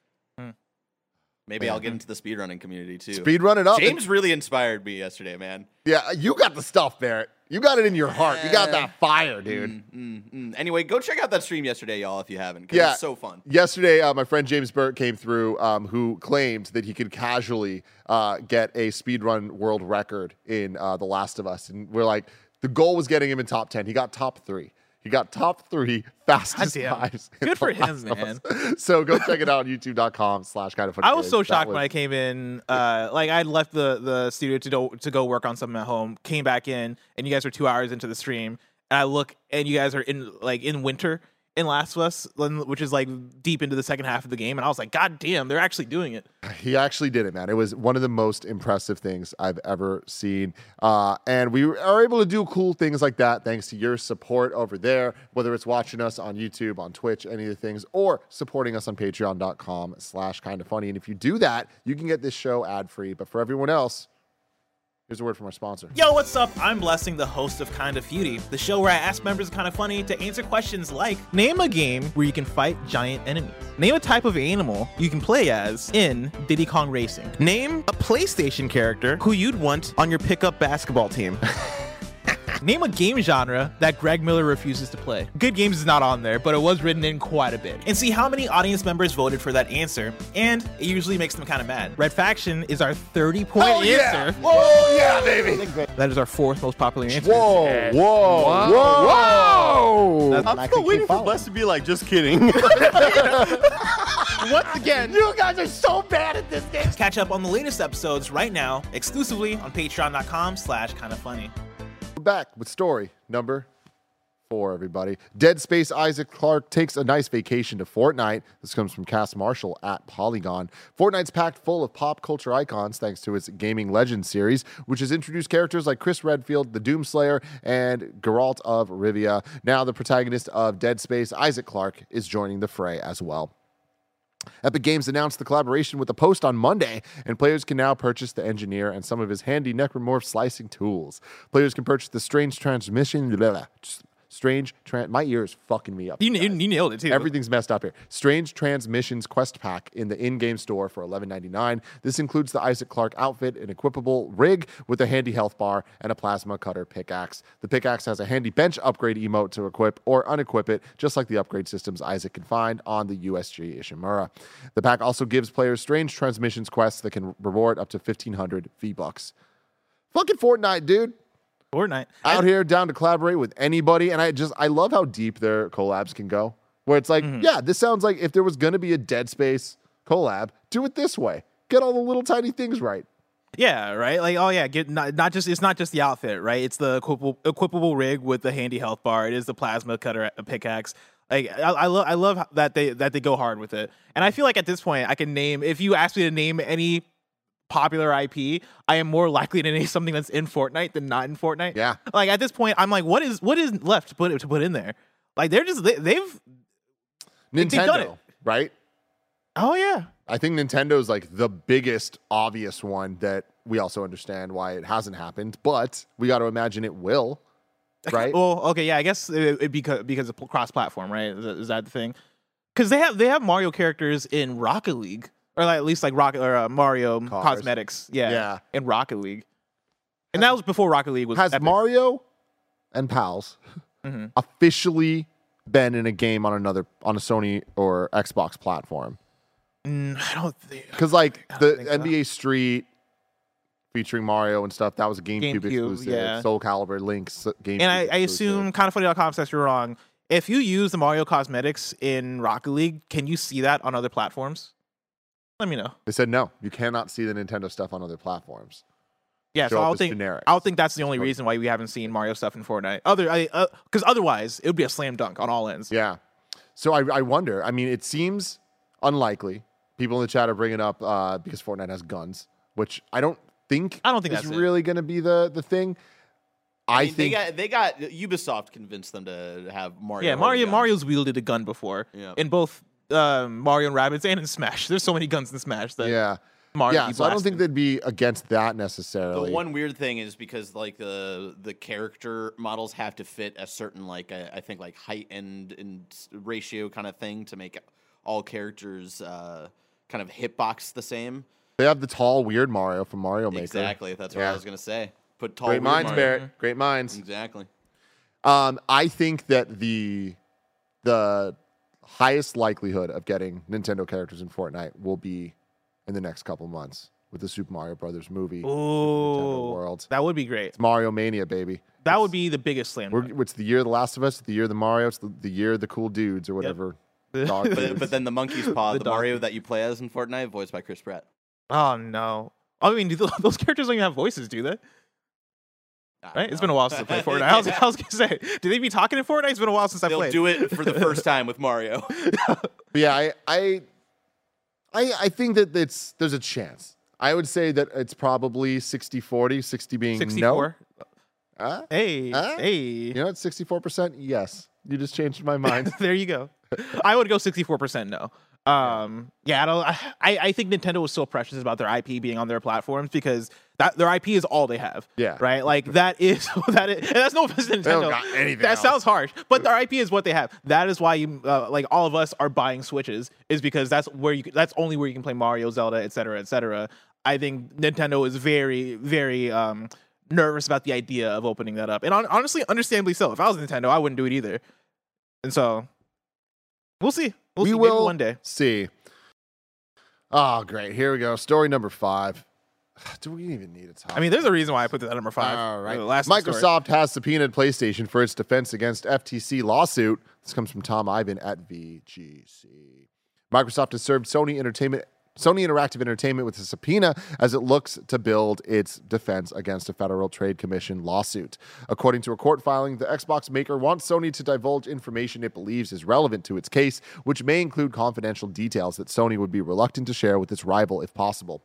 Maybe I'll get into the speedrunning community too. Speedrun it up. James really inspired me yesterday, man. Yeah, you got the stuff, Barrett. You got it in your heart. You got that fire, dude. Anyway, go check out that stream yesterday, y'all, if you haven't. 'Cause Yeah, it's so fun. Yesterday, my friend James Burt came through, who claimed that he could casually get a speedrun world record in The Last of Us. And we're like, the goal was getting him in top 10. He got top 3. He got top 3 fastest times. Good for him, man. So go check it out on youtube.com/kindoffunny. I was so shocked when I came in. Like I'd left the studio to go work on something at home, came back in, and you guys were 2 hours into the stream, and I look and you guys are in winter in Last of Us, which is like deep into the second half of the game, and I was like, God damn, they're actually doing it. He actually did it, man. It was one of the most impressive things I've ever seen. And we are able to do cool things like that thanks to your support over there, whether it's watching us on YouTube, on Twitch, any of the things, or supporting us on patreon.com/kindoffunny. And if you do that, you can get this show ad-free. But for everyone else, here's a word from our sponsor. Yo, what's up? I'm Blessing, the host of Kinda Feudy, the show where I ask members of Kinda Funny to answer questions like, name a game where you can fight giant enemies. Name a type of animal you can play as in Diddy Kong Racing. Name a PlayStation character who you'd want on your pickup basketball team. Name a game genre that Greg Miller refuses to play. Good Games is not on there, but it was written in quite a bit. And see how many audience members voted for that answer, and it usually makes them kind of mad. Red Faction is our 30-point answer. Whoa, yeah, baby. That is our 4th most popular answer. Whoa. I'm still waiting for Bless to be like, just kidding. Once again, You guys are so bad at this game. catch up on the latest episodes right now, exclusively on patreon.com/kindafunny. We're back with story number 4, everybody. Dead Space Isaac Clarke takes a nice vacation to Fortnite. This comes from Cass Marshall at Polygon. Fortnite's packed full of pop culture icons thanks to its Gaming Legends series, which has introduced characters like Chris Redfield, the Doomslayer, and Geralt of Rivia. Now the protagonist of Dead Space, Isaac Clarke, is joining the fray as well. Epic Games announced the collaboration with the Post on Monday, and players can now purchase the Engineer and some of his handy necromorph slicing tools. Players can purchase the Strange Transmission... my ear is fucking me up. You nailed it too. Everything's messed up here. Strange Transmissions Quest Pack in the in-game store for $11.99. This includes the Isaac Clarke outfit, an equipable rig with a handy health bar, and a plasma cutter pickaxe. The pickaxe has a handy bench upgrade emote to equip or unequip it, just like the upgrade systems Isaac can find on the USG Ishimura. The pack also gives players Strange Transmissions quests that can reward up to 1,500 V-Bucks. Fucking Fortnite, dude. Fortnite. Out here, down to collaborate with anybody. And I love how deep their collabs can go. Where it's like, yeah, this sounds like if there was going to be a Dead Space collab, do it this way. Get all the little tiny things right. Yeah, right. Like, oh yeah, it's not just the outfit, right? It's the equipable rig with the handy health bar. It is the plasma cutter pickaxe. Like, I love that they go hard with it. And I feel like at this point, I can name, if you ask me to name any popular IP, I am more likely to name something that's in Fortnite than not in Fortnite. Yeah. Like at this point, I'm like, what is left to put in there? Like they've Nintendo, done it. right? Oh yeah. I think Nintendo's like the biggest obvious one that we also understand why it hasn't happened, but we got to imagine it will, right? Well, okay, yeah, I guess because of cross-platform, right? Is that the thing? Because they have Mario characters in Rocket League. Or like, at least like Mario Cars. Cosmetics, Yeah. in Rocket League, and that was before Rocket League was. Has epic. Mario and pals officially been in a game on a Sony or Xbox platform? I don't think, because like the think so. NBA Street featuring Mario and stuff, that was a GameCube exclusive. Yeah. Soul Calibur, Link's GameCube. and I assume kindoffunny.com says you're wrong. If you use the Mario Cosmetics in Rocket League, can you see that on other platforms? Let me know. They said no, you cannot see the Nintendo stuff on other platforms. Yeah, so I don't think that's the only reason why we haven't seen Mario stuff in Fortnite. Because otherwise, it would be a slam dunk on all ends. Yeah. So I wonder. I mean, it seems unlikely. People in the chat are bringing up because Fortnite has guns, which I don't think is that's really going to be the thing. I think they got Ubisoft convinced them to have Mario. Yeah, Mario's wielded a gun before in both Mario and Rabbids and in Smash. There's so many guns in Smash that Mario. So I don't think they'd be against that necessarily. The one weird thing is because like the character models have to fit a certain like I think like height and ratio kind of thing to make all characters kind of hitbox the same. They have the tall weird Mario from Mario Maker. Exactly, that's what I was gonna say. Put tall. Great minds, Mario. Barrett. Great minds. Exactly. I think that the highest likelihood of getting Nintendo characters in Fortnite will be in the next couple months with the Super Mario Brothers movie. Oh, World. That would be great. It's Mario Mania, baby. That would be the biggest slam. It's the year of The Last of Us, the year of the Mario, it's the year of the cool dudes or whatever. Dog dudes. But then the monkey's paw, the Mario that you play as in Fortnite, voiced by Chris Pratt. Oh no! I mean, those characters don't even have voices, do they? Right? It's been a while since I played Fortnite. I was gonna say, do they be talking in Fortnite? It's been a while since I played. They'll do it for the first time with Mario. But yeah, I think that there's a chance. I would say that it's probably 60-40, 60 being 64. No. Hey. You know what? 64%? Yes. You just changed my mind. There you go. I would go 64% no. I think Nintendo was so precious about their IP being on their platforms because their IP is all they have. Yeah. Right? Like that is and that's no offense to Nintendo. They don't got anything that else. Sounds harsh, but their IP is what they have. That is why you like all of us are buying Switches is because that's only where you can play Mario, Zelda, et cetera, et cetera. I think Nintendo is very, very nervous about the idea of opening that up. And honestly, understandably so. If I was Nintendo, I wouldn't do it either. And so we'll see. We see. will Maybe one day. See. Oh, great. Here we go. Story number 5. Do we even need a topic? I mean, there's a reason why I put that at number 5. All right. Microsoft has subpoenaed PlayStation for its defense against FTC lawsuit. This comes from Tom Ivan at VGC. Microsoft has served Sony Interactive Entertainment with a subpoena as it looks to build its defense against a Federal Trade Commission lawsuit. According to a court filing, the Xbox maker wants Sony to divulge information it believes is relevant to its case, which may include confidential details that Sony would be reluctant to share with its rival if possible.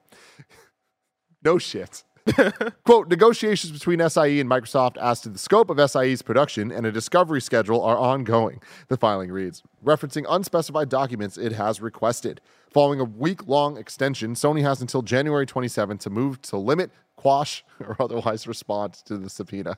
No shit. Quote, negotiations between SIE and Microsoft as to the scope of SIE's production and a discovery schedule are ongoing, the filing reads, referencing unspecified documents it has requested. Following a week-long extension, Sony has until January 27th to move to limit, quash, or otherwise respond to the subpoena.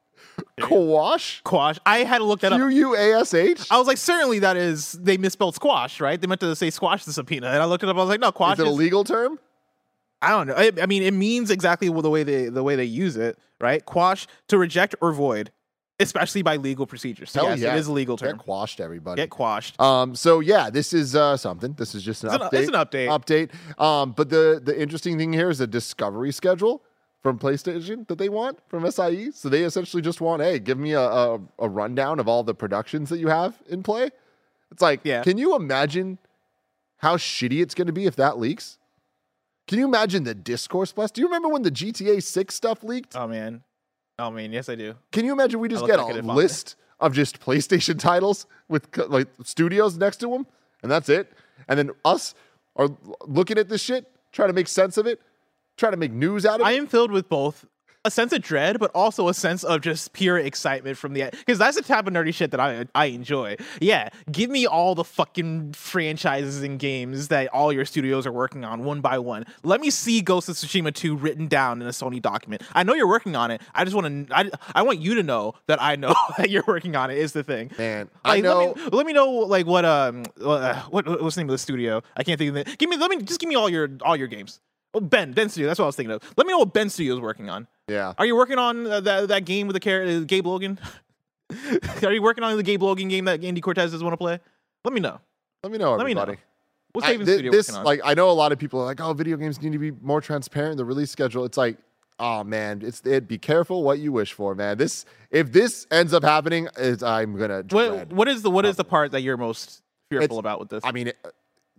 Quash? Quash. I had to look that up. Quash? I was like, certainly that is, they misspelled squash, right? They meant to say squash the subpoena. And I looked it up. I was like, no, quash is it a legal term? I don't know. I mean, it means exactly the way they use it, right? Quash, to reject or void, especially by legal procedures. So yes, it is a legal term. Get quashed, everybody. Get quashed. So yeah, this is something. This is just an update. It's an update. But the interesting thing here is a discovery schedule from PlayStation that they want from SIE. So they essentially just want, hey, give me a rundown of all the productions that you have in play. It's like, Can you imagine how shitty it's going to be if that leaks? Can you imagine the discourse blast? Do you remember when the GTA 6 stuff leaked? Oh, man, yes, I do. Can you imagine we just get a list of just PlayStation titles with like studios next to them, and that's it? And then us are looking at this shit, trying to make sense of it, trying to make news out of it? I am filled with both a sense of dread, but also a sense of just pure excitement from because that's the type of nerdy shit that I enjoy. Yeah, give me all the fucking franchises and games that all your studios are working on one by one. Let me see Ghost of Tsushima 2 written down in a Sony document. I know you're working on it. I just want to. I want you to know that I know that you're working on it. Is the thing, man. Like, I know. Let me know like what's the name of the studio? I can't think of it. Give me all your games. Oh, Ben Studio. That's what I was thinking of. Let me know what Ben Studio is working on. Yeah. Are you working on that game with the Gabe Logan? Are you working on the Gabe Logan game that Andy Cortez does want to play? Let me know. Everybody. What's Haven Studio working on? Like, I know a lot of people are like, oh, video games need to be more transparent. The release schedule. It's like, oh man, be careful what you wish for, man. If this ends up happening, I'm gonna dread. What is the part that you're most fearful about with this? I mean,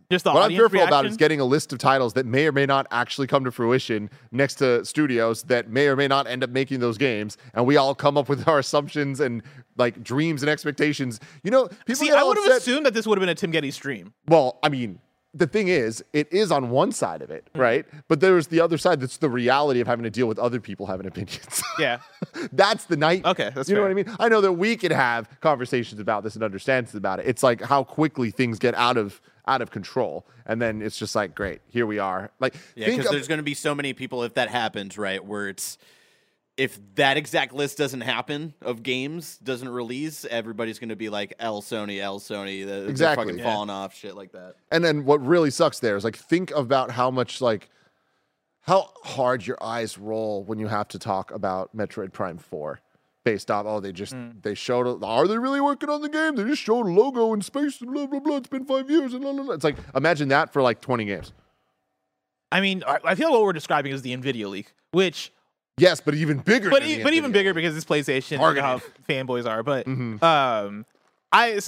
Just the what I'm audience fearful reaction? about is getting a list of titles that may or may not actually come to fruition next to studios that may or may not end up making those games, and we all come up with our assumptions and like dreams and expectations. You know, people See, get I all would have upset. assumed that this would have been a Tim Geddes stream. Well, I mean, the thing is, it is on one side of it, right? But there's the other side that's the reality of having to deal with other people having opinions. Yeah. That's the night. Okay, that's you know fair. what I mean? I know that we can have conversations about this and understands about it. It's like how quickly things get out of control, and then it's just like, great, here we are. Like, Yeah, because there's going to be so many people if that happens, right? Where it's if that exact list doesn't happen of games doesn't release, everybody's going to be like L Sony. They're Exactly. fucking falling off, shit like that. And then what really sucks there is like, think about how much like how hard your eyes roll when you have to talk about Metroid Prime 4 based off, they showed, are they really working on the game? They just showed a logo in space and blah, blah, blah. It's been 5 years and blah, blah, blah. It's like, imagine that for like 20 games. I mean, I feel what we're describing is the NVIDIA leak, which... Yes, but even bigger. But even bigger because it's PlayStation. You know how fanboys are. But I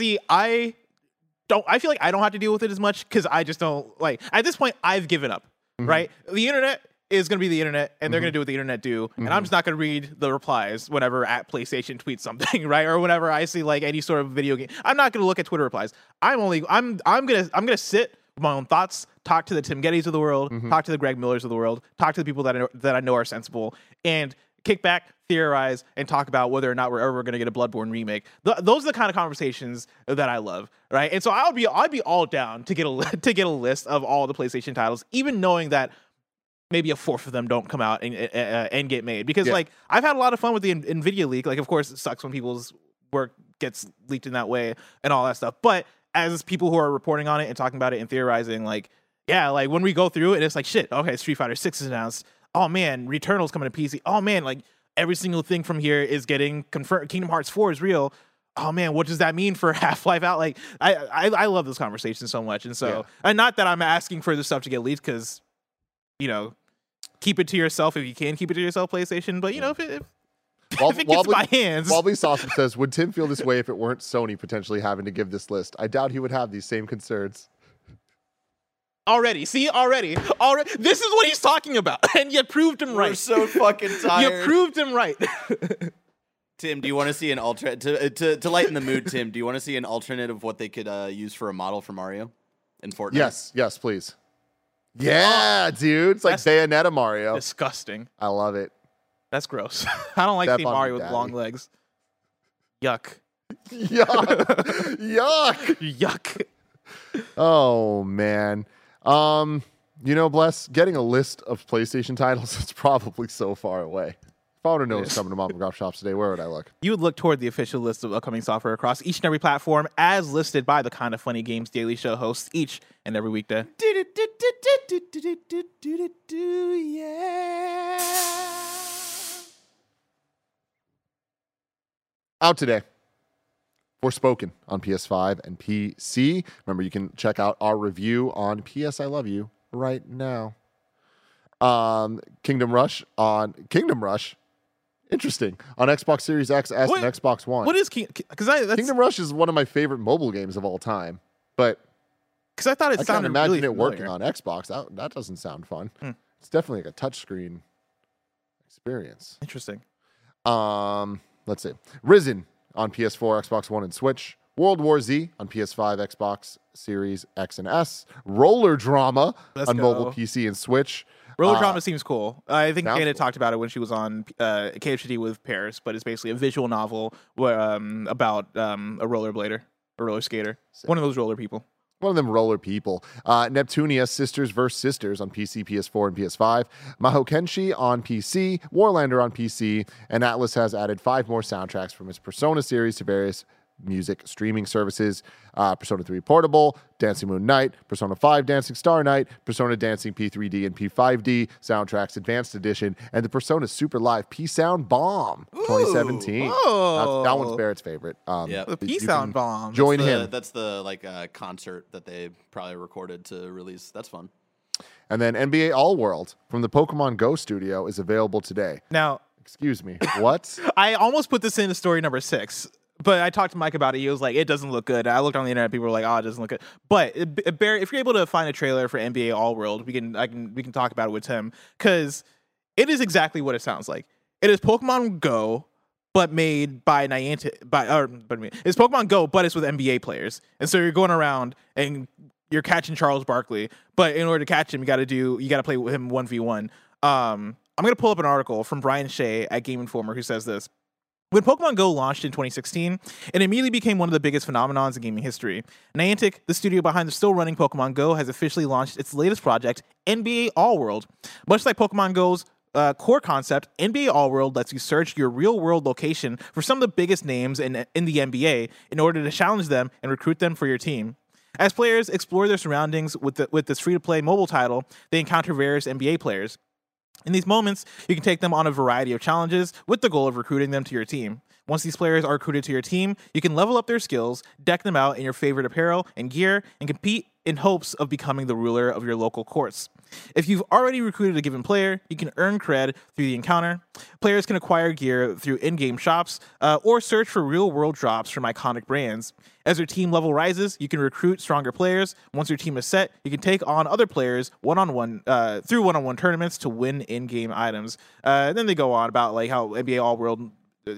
feel like I don't have to deal with it as much because I just don't like. At this point, I've given up. Right, the internet is going to be the internet, and they're going to do what the internet do, and I'm just not going to read the replies whenever at PlayStation tweets something, right, or whenever I see like any sort of video game. I'm not going to look at Twitter replies. I'm gonna sit with my own thoughts, talk to the Tim Geddes of the world, talk to the Greg Millers of the world, talk to the people that I know are sensible, and kick back, theorize, and talk about whether or not we're ever going to get a Bloodborne remake. Those are the kind of conversations that I love, right? And so I'd be all down to get a list of all the PlayStation titles, even knowing that maybe a fourth of them don't come out and get made. Because like I've had a lot of fun with the NVIDIA leak. Like, of course, it sucks when people's work gets leaked in that way and all that stuff. But as people who are reporting on it and talking about it and theorizing, like, yeah, like when we go through it, it's like, shit, okay, Street Fighter 6 is announced. Oh man, Returnal's coming to PC. Oh man, like every single thing from here is getting confirmed. Kingdom Hearts 4 is real. Oh man, what does that mean for Half-Life Out? Like, I love this conversation so much. And so, and not that I'm asking for this stuff to get leaked because, you know, keep it to yourself if you can keep it to yourself, PlayStation. But, you know, if it gets in my hands. Wobbly Sausage says, would Tim feel this way if it weren't Sony potentially having to give this list? I doubt he would have these same concerns. Already. This is what he's talking about. And you proved him right. We're so fucking tired. You proved him right. Tim, do you want to see an to lighten the mood, Tim, do you want to see an alternate of what they could use for a model for Mario in Fortnite? Yes, please. Yeah, dude. It's like Bayonetta Mario. Disgusting. I love it. That's gross. I don't like seeing Mario with long legs. Yuck. Yuck. Oh, man. You know, Bless, getting a list of PlayStation titles is probably so far away. If I were to know what's coming to Mom and Pop Shops today, where would I look? You would look toward the official list of upcoming software across each and every platform as listed by the Kinda Funny Games Daily Show hosts each and every weekday. Out today. Forspoken on PS5 and PC. Remember, you can check out our review on PS I Love You right now. Kingdom Rush. Interesting. On Xbox Series X, S, and Xbox One. What is Kingdom Rush is one of my favorite mobile games of all time, but because I thought it sounded imagine really it working familiar. on Xbox. That doesn't sound fun. It's definitely like a touchscreen experience. Interesting. Let's see. Risen on PS4, Xbox One, and Switch. World War Z on PS5, Xbox Series X and S. Roller Drama on mobile, PC, and Switch. Roller Drama seems cool. I think Sounds Dana cool. talked about it when she was on KHD with Paris, but it's basically a visual novel about a rollerblader, a roller skater. One of those roller people. One of them roller people. Neptunia, Sisters vs. Sisters on PC, PS4, and PS5. Maho Kenshi on PC. Warlander on PC. And Atlas has added 5 more soundtracks from its Persona series to various music streaming services. Persona 3 Portable, Dancing Moon Night, Persona 5 Dancing Star Night, Persona Dancing P3D and P5D Soundtracks Advanced Edition, and the Persona Super Live P-Sound Bomb 2017. That one's Barrett's favorite. The P-Sound Bomb. Join him. That's the concert that they probably recorded to release. That's fun. And then NBA All World from the Pokemon Go studio is available today. Now, excuse me, what? I almost put this in story number 6. But I talked to Mike about it. He was like, it doesn't look good. I looked on the internet. People were like, oh, it doesn't look good. But if you're able to find a trailer for NBA All World, we can talk about it with Tim, because it is exactly what it sounds like. It is Pokemon Go, but made by Niantic. It's Pokemon Go, but it's with NBA players. And so you're going around and you're catching Charles Barkley. But in order to catch him, you got to play with him 1v1. I'm going to pull up an article from Brian Shea at Game Informer who says this. When Pokemon Go launched in 2016, it immediately became one of the biggest phenomenons in gaming history. Niantic, the studio behind the still-running Pokemon Go, has officially launched its latest project, NBA All World. Much like Pokemon Go's core concept, NBA All World lets you search your real-world location for some of the biggest names in the NBA in order to challenge them and recruit them for your team. As players explore their surroundings with this free-to-play mobile title, they encounter various NBA players. In these moments, you can take them on a variety of challenges with the goal of recruiting them to your team. Once these players are recruited to your team, you can level up their skills, deck them out in your favorite apparel and gear, and compete in hopes of becoming the ruler of your local courts. If you've already recruited a given player, you can earn cred through the encounter. Players can acquire gear through in-game shops or search for real-world drops from iconic brands. As your team level rises, you can recruit stronger players. Once your team is set, you can take on other players one-on-one through one-on-one tournaments to win in-game items. And then they go on about like how NBA All World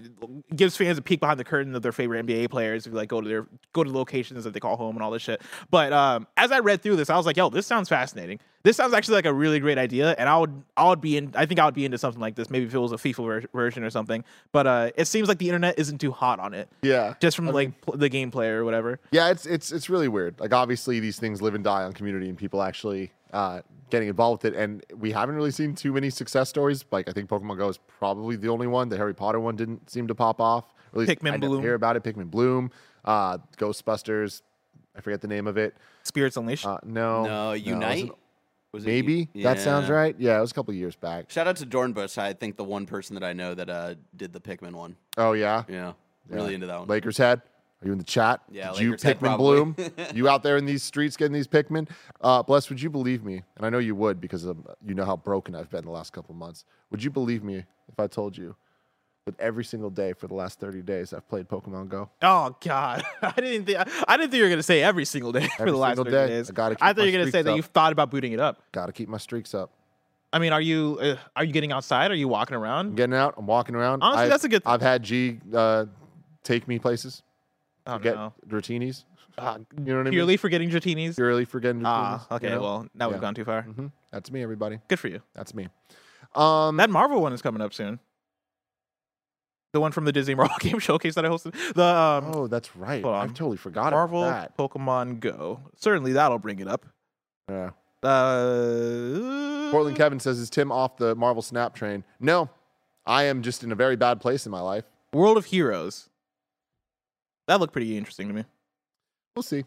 gives fans a peek behind the curtain of their favorite NBA players. If you like go to locations that they call home and all this shit. But as I read through this, I was like, yo, this sounds fascinating. This sounds actually like a really great idea, and I would be into something like this. Maybe if it was a FIFA version or something. But it seems like the internet isn't too hot on it. Yeah, just from the gameplay or whatever. Yeah, it's really weird. Like obviously these things live and die on community and people actually getting involved with it, and we haven't really seen too many success stories. Like I think Pokemon Go is probably the only one. The Harry Potter one didn't seem to pop off. At least Pikmin I Bloom. didn't hear about it. Pikmin Bloom, Ghostbusters. I forget the name of it. Spirits Unleashed. No, Unite. Was maybe that sounds right. Yeah, it was a couple of years back. Shout out to Dornbush. I think the one person that I know that did the Pikmin one. Oh yeah, yeah, really into that one. Lakers head. Are you in the chat? Yeah, did you Lakers head Pikmin Bloom? You out there in these streets getting these Pikmin? Bless, would you believe me? And I know you would because you know how broken I've been the last couple of months. Would you believe me if I told you that every single day for the last 30 days I've played Pokemon Go? Oh God, I didn't think you were gonna say every single day for the last 30 days. I thought you were gonna say that you've thought about booting it up. Got to keep my streaks up. I mean, are you getting outside? Are you walking around? I'm getting out. I'm walking around. Honestly, that's a good thing. I've had G take me places. Oh, get no. Dratinis. You know what I mean? Purely for getting Dratinis? Purely for getting Dratinis. Okay, you know? well, now we've gone too far. Mm-hmm. That's me, everybody. Good for you. That's me. That Marvel one is coming up soon. The one from the Disney Marvel Game Showcase that I hosted. Oh, that's right. I totally forgot Marvel about that. Pokemon Go. Certainly that'll bring it up. Yeah. Portland Kevin says, is Tim off the Marvel Snap train? No. I am just in a very bad place in my life. World of Heroes. That looked pretty interesting to me. We'll see.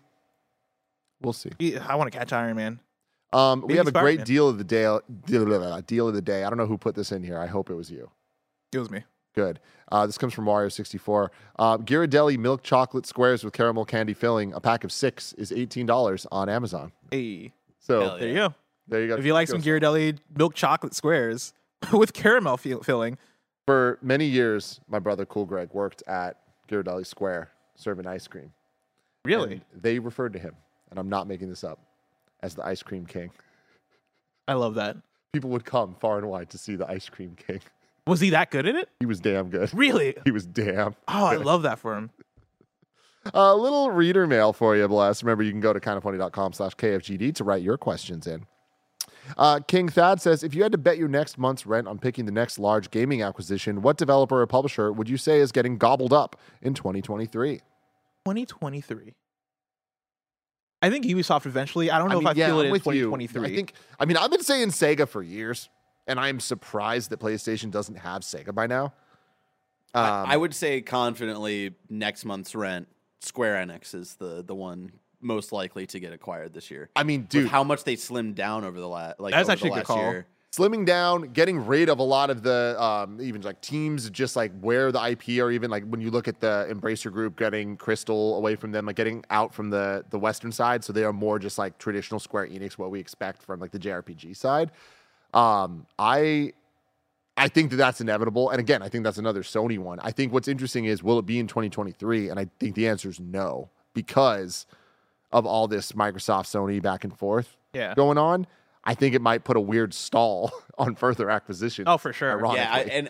I want to catch Iron Man. We have a great deal of the day. Deal of the day. I don't know who put this in here. I hope it was you. It was me. Good. This comes from Mario64. Ghirardelli milk chocolate squares with caramel candy filling. A pack of 6 is $18 on Amazon. Hey. So there you go. There you go. If you like some Ghirardelli milk chocolate squares with caramel filling. For many years, my brother Cool Greg worked at Ghirardelli Square serving ice cream. Really? And they referred to him, and I'm not making this up, as the Ice Cream King. I love that. People would come far and wide to see the Ice Cream King. Was he that good at it? He was damn good. Really? He was damn good. I love that for him. A little reader mail for you, Bless. Remember, you can go to kindoffunny.com/KFGD to write your questions in. King Thad says, if you had to bet your next month's rent on picking the next large gaming acquisition, what developer or publisher would you say is getting gobbled up in 2023? 2023. I think Ubisoft eventually. I don't know if I feel it in 2023. I've been saying Sega for years, and I'm surprised that PlayStation doesn't have Sega by now. I would say confidently next month's rent, Square Enix is the one most likely to get acquired this year. I mean, dude, with how much they slimmed down over the last that's actually a good call. year. Slimming down, getting rid of a lot of the even like teams, just like where the IP, or even like when you look at the Embracer Group, getting Crystal away from them, like getting out from the Western side, so they are more just like traditional Square Enix, what we expect from like the JRPG side. I I think that that's inevitable. And again, I think that's another Sony one. I think what's interesting is, will it be in 2023? And I think the answer is no, because of all this Microsoft, Sony back and forth going on. I think it might put a weird stall on further acquisition. Oh, for sure. Yeah,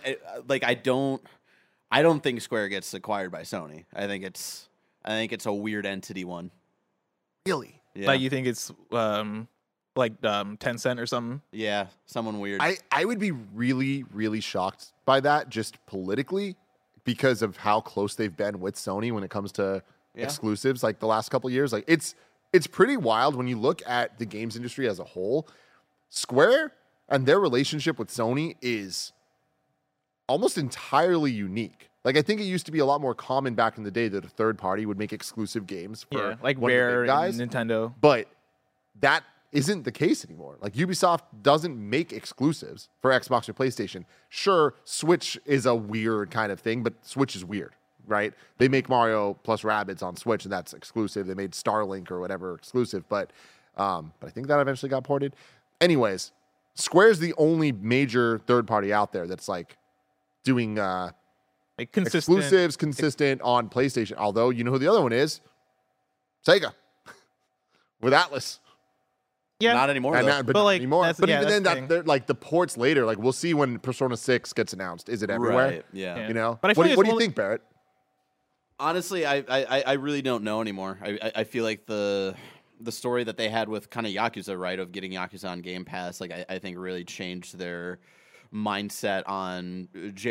I don't think Square gets acquired by Sony. I think it's a weird entity one. Really? Yeah. Like, you think it's like Tencent or something? Yeah, someone weird. I would be really, really shocked by that, just politically, because of how close they've been with Sony when it comes to exclusives, like the last couple of years. Like, it's pretty wild when you look at the games industry as a whole. Square and their relationship with Sony is almost entirely unique. Like, I think it used to be a lot more common back in the day that a third party would make exclusive games for like one of the Rare big guys. and Nintendo. But that isn't the case anymore. Like, Ubisoft doesn't make exclusives for Xbox or PlayStation. Sure, Switch is a weird kind of thing, but Switch is weird, right? They make Mario plus Rabbids on Switch, and that's exclusive. They made Starlink or whatever exclusive, but I think that eventually got ported. Anyways, Square's the only major third party out there that's like doing like consistent, exclusives consistent on PlayStation. Although, you know who the other one is? Sega with Atlas. Yeah, not anymore. But like, anymore. But even then, the they're like the ports later. Like, we'll see when Persona 6 gets announced. Is it everywhere? Right. Yeah. You know. But I feel what do you think, Barrett? Honestly, I really don't know anymore. I feel like the story that they had with kind of Yakuza, right, of getting Yakuza on Game Pass, like I think really changed their mindset on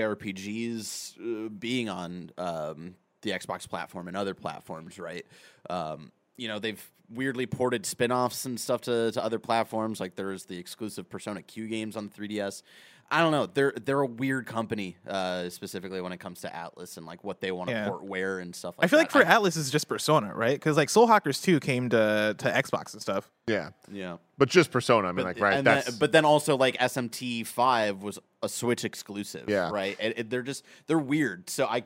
JRPGs being on the Xbox platform and other platforms, right? They've weirdly ported spin-offs and stuff to other platforms. Like, there's the exclusive Persona Q games on the 3DS. I don't know. They're a weird company, specifically when it comes to Atlas and like what they want to port where and stuff like that. I feel like for Atlas it's just Persona, right? Because like Soul Hackers 2 came to Xbox and stuff. Yeah. Yeah. But just Persona. I mean, but then also like SMT 5 was a Switch exclusive. Yeah. Right. They're weird. So I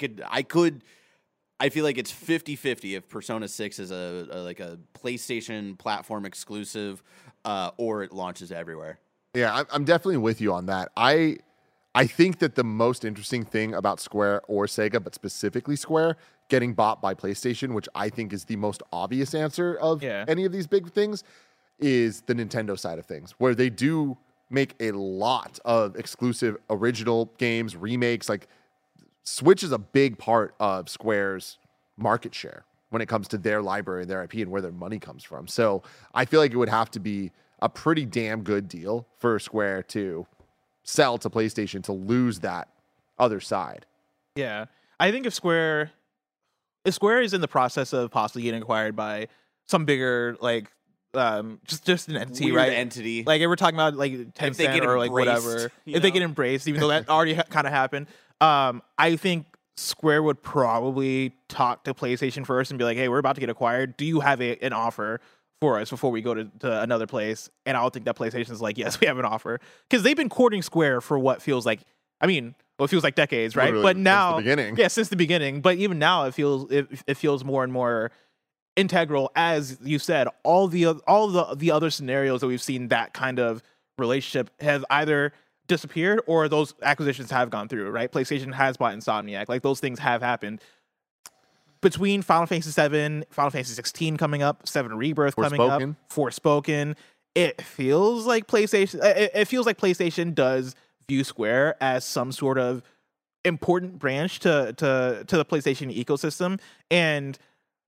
feel like it's 50-50 if Persona 6 is a PlayStation platform exclusive, or it launches everywhere. Yeah, I'm definitely with you on that. I think that the most interesting thing about Square or Sega, but specifically Square, getting bought by PlayStation, which I think is the most obvious answer of any of these big things, is the Nintendo side of things, where they do make a lot of exclusive original games, remakes. Like, Switch is a big part of Square's market share when it comes to their library, their IP, and where their money comes from. So I feel like it would have to be a pretty damn good deal for Square to sell to PlayStation to lose that other side. Yeah. I think if Square is in the process of possibly getting acquired by some bigger, like, just an entity, Weird right? entity. Like, if we're talking about like Tencent or like whatever, if they get embraced, even though that already kind of happened, I think Square would probably talk to PlayStation first and be like, "Hey, we're about to get acquired. Do you have an offer for us before we go to another place?" And I don't think that PlayStation's like, "Yes, we have an offer," because they've been courting Square for what feels like, it feels like decades, right? Literally, but now, since the beginning. Yeah, since the beginning. But even now, it feels more and more integral, as you said. All the other scenarios that we've seen, that kind of relationship have either disappeared or those acquisitions have gone through, right? PlayStation has bought Insomniac. Like, those things have happened. Between Final Fantasy 7, Final Fantasy 16 coming up, 7 Rebirth coming up, Forspoken, it feels like PlayStation does view Square as some sort of important branch to the PlayStation ecosystem. And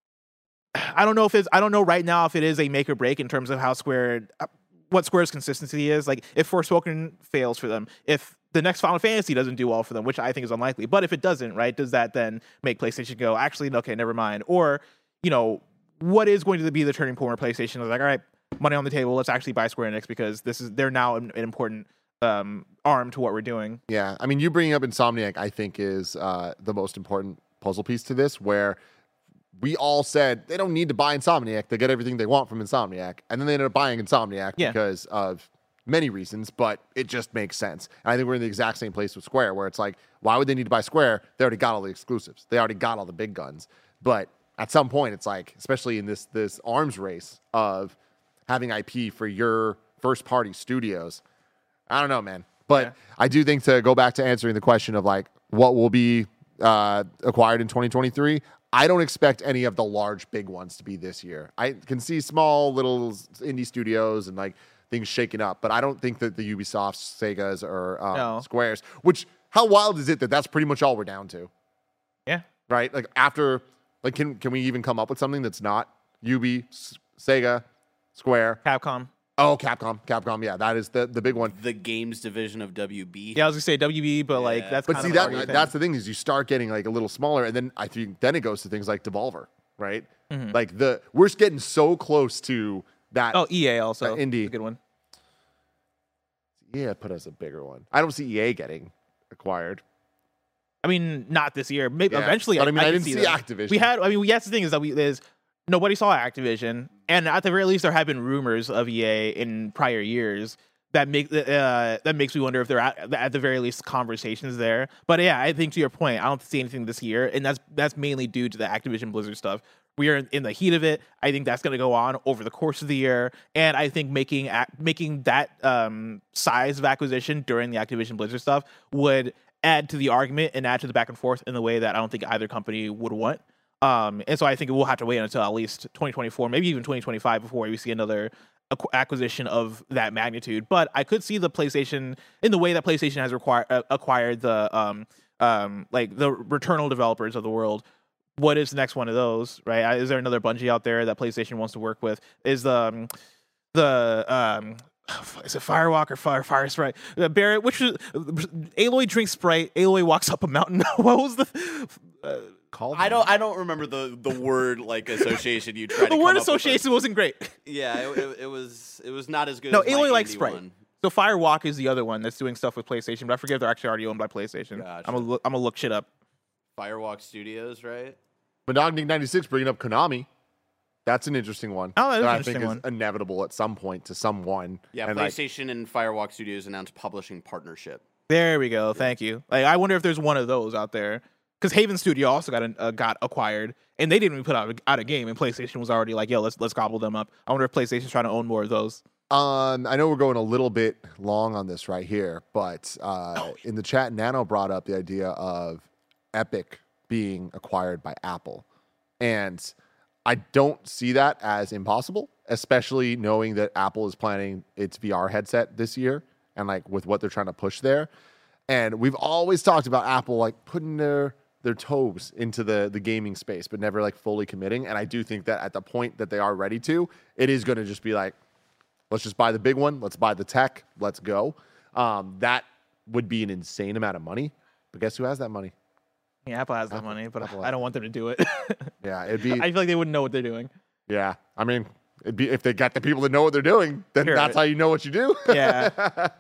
I don't know right now if it is a make or break in terms of how what Square's consistency is. Like, if Forspoken fails for them, if the next Final Fantasy doesn't do well for them, which I think is unlikely, but if it doesn't, right, does that then make PlayStation go, actually, okay, never mind? Or, what is going to be the turning point where PlayStation is like, all right, money on the table, let's actually buy Square Enix because they're now an important arm to what we're doing. Yeah, I mean, you bringing up Insomniac, I think, is the most important puzzle piece to this, where we all said they don't need to buy Insomniac. They get everything they want from Insomniac. And then they ended up buying Insomniac because of many reasons, but it just makes sense. And I think we're in the exact same place with Square, where it's like, why would they need to buy Square? They already got all the exclusives. They already got all the big guns. But at some point, it's like, especially in this arms race of having IP for your first-party studios, I don't know, man. But I do think, to go back to answering the question of like what will be acquired in 2023, I don't expect any of the large big ones to be this year. I can see small little indie studios and like things shaking up, but I don't think that the Ubisofts, Segas, or Squares, which, how wild is it that that's pretty much all we're down to? Yeah. Right? Like after, like can we even come up with something that's not Ubi, Sega, Square? Capcom. Oh, Capcom. Yeah, that is the big one. The games division of WB. Yeah, I was gonna say WB, but like that's. But kind see, of that's the thing, is you start getting like a little smaller, and then I think then it goes to things like Devolver, right? Mm-hmm. Like we're getting so close to that. Oh, EA also indie, a good one. Yeah, put as a bigger one. I don't see EA getting acquired. I mean, not this year. Maybe eventually. But I mean, I didn't see see Activision. That's the thing is that nobody saw Activision, and at the very least, there have been rumors of EA in prior years that makes me wonder if there are at the very least conversations there. But yeah, I think to your point, I don't see anything this year, and that's mainly due to the Activision Blizzard stuff. We are in the heat of it. I think that's going to go on over the course of the year, and I think making that size of acquisition during the Activision Blizzard stuff would add to the argument and add to the back and forth in the way that I don't think either company would want. And so I think we'll have to wait until at least 2024, maybe even 2025 before we see another acquisition of that magnitude. But I could see the PlayStation, in the way that PlayStation has acquired the like the Returnal developers of the world. What is the next one of those, right? Is there another Bungie out there that PlayStation wants to work with? Is is it Firewalk or Fire Sprite? Barrett, which is Aloy drinks Sprite. Aloy walks up a mountain. What was the called? I don't remember the word like association you tried. The word association wasn't great. Yeah, it was not as good. No, as Aloy likes indie Sprite. one. So Firewalk is the other one that's doing stuff with PlayStation, but I forget if they're actually already owned by PlayStation. Gotcha. I'm gonna look shit up. Firewalk Studios, right? Monognic96 bringing up Konami. That's an interesting one. Oh, that is an I interesting think one. is inevitable at some point to someone. Yeah, and PlayStation and Firewalk Studios announced publishing partnership. There we go. Thank you. Like, I wonder if there's one of those out there, because Haven Studio also got acquired, and they didn't even put out a game, and PlayStation was already like, "Yo, let's gobble them up." I wonder if PlayStation's trying to own more of those. I know we're going a little bit long on this right here, but in the chat, Nano brought up the idea of Epic being acquired by Apple, and I don't see that as impossible, especially knowing that Apple is planning its VR headset this year, and like with what they're trying to push there. And we've always talked about Apple like putting their toes into the gaming space, but never like fully committing. And I do think that at the point that they are ready to, it is going to just be like, let's just buy the big one. Let's buy the tech. Let's go. That would be an insane amount of money. But guess who has that money? Yeah, Apple has that money, but I don't want them to do it. Yeah, it'd be. I feel like they wouldn't know what they're doing. Yeah, I mean, it'd be if they got the people that know what they're doing, then that's how you know what you do. Yeah.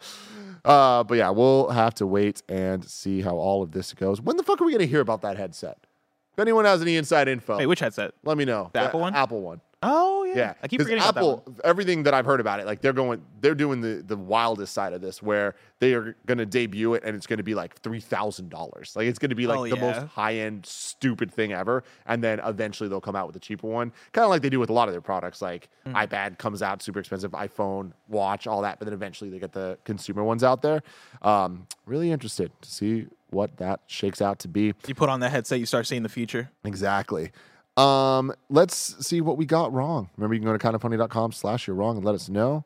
But yeah, we'll have to wait and see how all of this goes. When the fuck are we going to hear about that headset? If anyone has any inside info, Wait, which headset? let me know. The Apple one? Apple one. Oh yeah. Yeah, I keep forgetting Apple, about that one. everything that I've heard about it, like they're doing the wildest side of this, where they are going to debut it and it's going to be like $3,000. Like it's going to be like the most high end stupid thing ever, and then eventually they'll come out with a cheaper one, kind of like they do with a lot of their products. Like iPad comes out super expensive, iPhone, watch, all that, but then eventually they get the consumer ones out there. Really interested to see what that shakes out to be. You put on that headset, you start seeing the future. Exactly. Let's see what we got wrong. Remember, you can go to kindoffunny.com/you're wrong and let us know.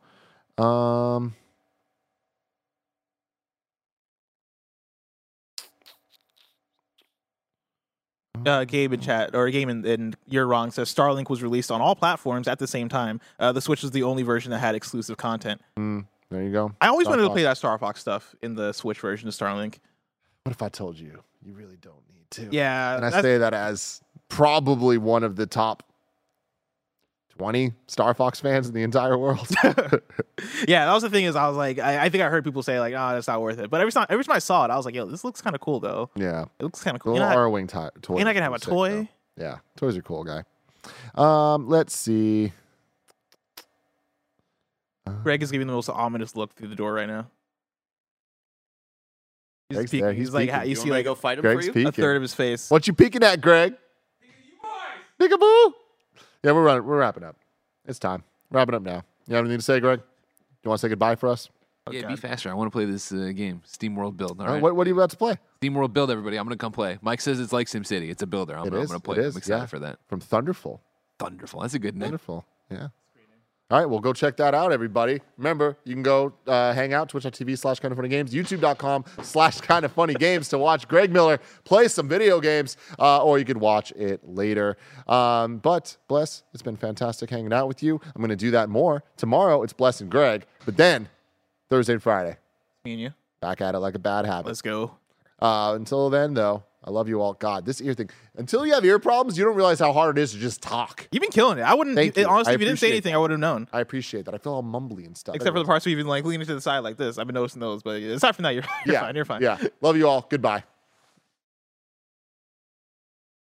Gabe in chat, or Gabe in You're Wrong, says Starlink was released on all platforms at the same time. The Switch was the only version that had exclusive content. There you go. I always wanted to play that Star Fox stuff in the Switch version of Starlink. What if I told you you really don't need to? Yeah. And I say that as probably one of the top 20 Star Fox fans in the entire world. Yeah, that was the thing. Is I was like, I think I heard people say like, "Oh, that's not worth it." But every time I saw it, I was like, "Yo, this looks kind of cool, though." Yeah, it looks kind of the cool. little R-Wing toy. You're not gonna have a toy. Though. Yeah, toys are cool, guy. Let's see. Greg is giving the most ominous look through the door right now. Greg's there. He's like, peeking. you see, like go fight him Greg's for you? peeking. a third of his face. What you peeking at, Greg? Peekaboo. Yeah, we're wrapping up. It's time. Wrapping up now. You have anything to say, Greg? You want to say goodbye for us? Yeah, be faster. I want to play this game, Steam World Build. All right. What are you about to play? Steam World Build, everybody. I'm going to come play. Mike says it's like SimCity. It's a builder. I'm going to play. I'm excited for that. From Thunderful. Thunderful. That's a good name. Thunderful. Yeah. All right, well, go check that out, everybody. Remember, you can go hang out, twitch.tv/kindoffunnygames, youtube.com/kindoffunnygames to watch Greg Miller play some video games, or you could watch it later. But, Bless, it's been fantastic hanging out with you. I'm going to do that more. Tomorrow, it's Bless and Greg, but then Thursday and Friday. Me and you. Back at it like a bad habit. Let's go. Until then, though, I love you all. God, this ear thing. Until you have ear problems, you don't realize how hard it is to just talk. You've been killing it. I wouldn't. Honestly, if you didn't say anything, I would have known. I appreciate that. I feel all mumbly and stuff. Except for the parts where you've been like leaning to the side like this. I've been noticing those. But aside from that, you're fine. You're fine. Yeah. Love you all. Goodbye.